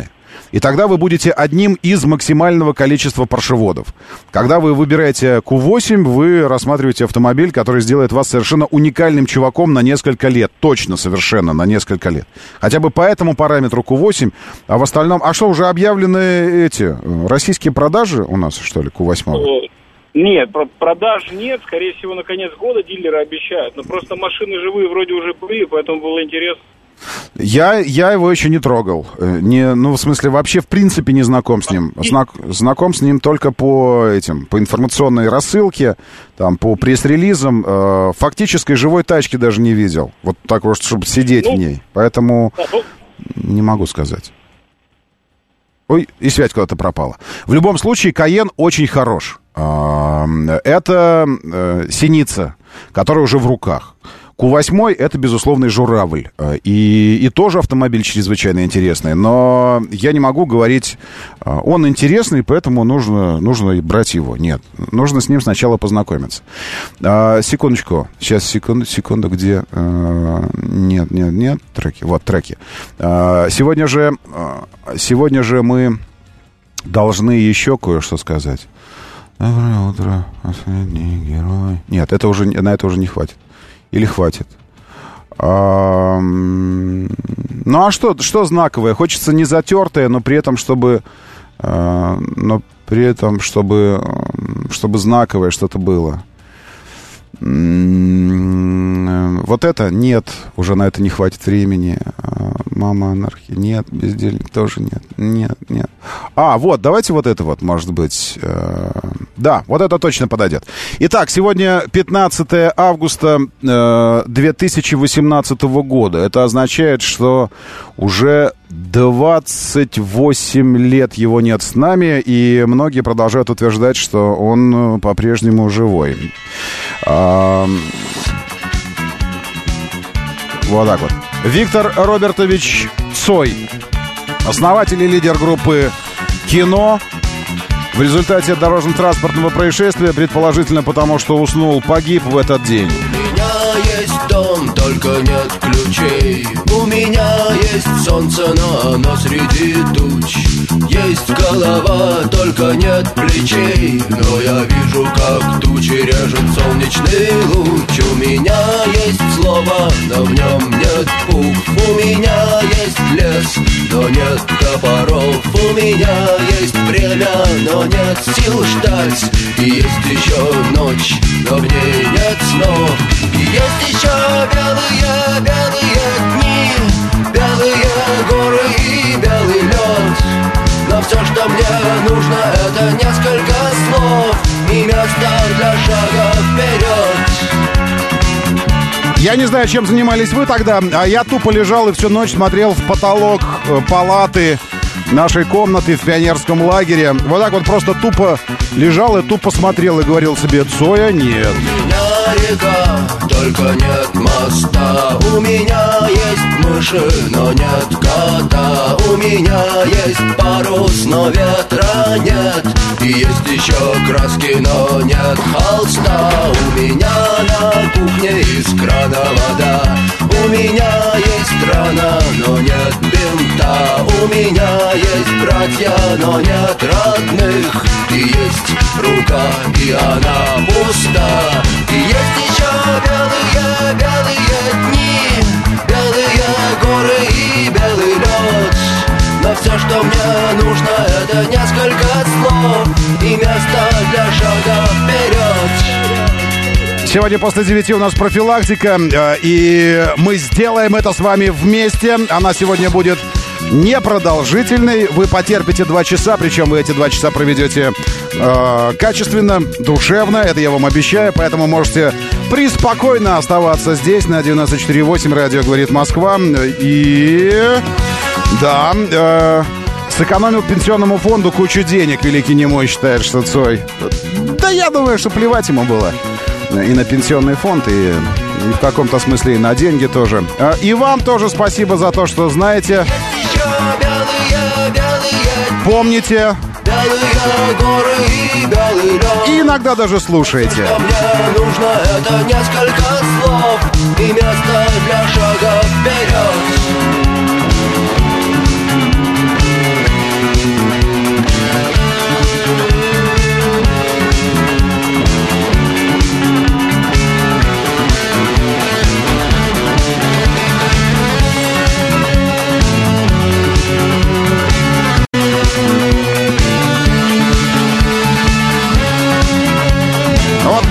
Speaker 2: И тогда вы будете одним из максимального количества паршеводов. Когда вы выбираете Q8, вы рассматриваете автомобиль, который сделает вас совершенно уникальным чуваком на несколько лет. Точно, совершенно, на несколько лет. Хотя бы по этому параметру Q8, а в остальном... А что, уже объявлены эти российские продажи у нас, что ли, Q8?
Speaker 14: Нет, продаж нет. Скорее всего, на конец года дилеры обещают. Но просто машины живые вроде уже были, поэтому было интересно.
Speaker 2: Я его еще не трогал. В смысле, вообще в принципе не знаком с ним. Знаком с ним только по информационной рассылке, там, по пресс-релизам. Фактической живой тачки даже не видел. Вот так вот, чтобы сидеть в ней. Поэтому не могу сказать. Ой, и связь куда-то пропала. В любом случае, Кайен очень хорош. Это синица, которая уже в руках. Q8 это безусловный журавль. И тоже автомобиль чрезвычайно интересный. Но я не могу говорить, он интересный, поэтому нужно брать его. Нет, нужно с ним сначала познакомиться. Секундочку. Сейчас, секунду, где... Нет, треки. Вот, треки. Сегодня же мы должны еще кое-что сказать. Доброе утро, последний герой. Нет, на это уже не хватит. Или хватит? Ну, а что знаковое? Хочется не затертое, но при этом, чтобы знаковое что-то было. Вот это нет, уже на это не хватит времени. Мама анархия, нет, бездельник тоже нет. А, вот, давайте вот это вот, может быть. Да, вот это точно подойдет. Итак, сегодня 15 августа 2018 года. Это означает, что уже 28 лет его нет с нами, и многие продолжают утверждать, что он по-прежнему живой. Вот так вот. Виктор Робертович Цой, основатель и лидер группы «Кино». В результате дорожно-транспортного происшествия, предположительно потому, что уснул, погиб в этот день.
Speaker 16: У меня есть дом, только нет ключей. У меня есть солнце, но оно среди туч. Есть голова, только нет плечей. Но я вижу, как тучи режет солнечный луч. У меня есть слово, но в нем нет букв. У меня есть лес, но нет топоров. У меня есть время, но нет сил ждать. И есть еще ночь, но в ней нет снов. И есть еще белые дни, белые горы и белый лед. Но все, что мне нужно, это несколько слов и место для шага вперед.
Speaker 2: Я не знаю, чем занимались вы тогда, а я тупо лежал и всю ночь смотрел в потолок палаты нашей комнаты в пионерском лагере. Вот так вот просто тупо лежал и тупо смотрел и говорил себе: Цоя нет.
Speaker 16: У меня река, только нет моста. У меня есть мыши, но нет кота. У меня есть парус, но ветра нет. И есть еще краски, но нет холста. У меня на кухне из крана вода. У меня есть рана, но нет бинта. У меня есть братья, но нет родных. И есть рука, и она пуста. И есть еще белые дни, белые горы и белый лед. Но все, что мне нужно, это несколько слов и место для шага вперед.
Speaker 2: Сегодня после 9 у нас профилактика, и мы сделаем это с вами вместе. Она сегодня будет непродолжительной. Вы потерпите 2 часа, причем вы эти 2 часа проведете качественно, душевно, это я вам обещаю. Поэтому можете преспокойно оставаться здесь, на 94.8 радио «Говорит Москва». И да, сэкономил пенсионному фонду кучу денег, великий немой считает, что Цой. Да я думаю, что плевать ему было и на пенсионный фонд, и в каком-то смысле и на деньги тоже. И вам тоже спасибо за то, что знаете. Помните. И иногда даже слушаете.
Speaker 16: Что мне нужно, это несколько слов и место для шага вперед.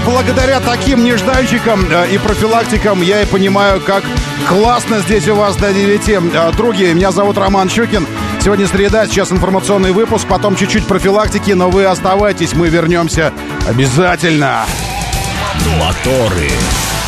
Speaker 2: благодаря таким нежданчикам и профилактикам я и понимаю, как классно здесь у вас до 9. Други, меня зовут Роман Щукин. Сегодня среда, сейчас информационный выпуск, потом чуть-чуть профилактики, но вы оставайтесь, мы вернемся обязательно.
Speaker 11: Моторы.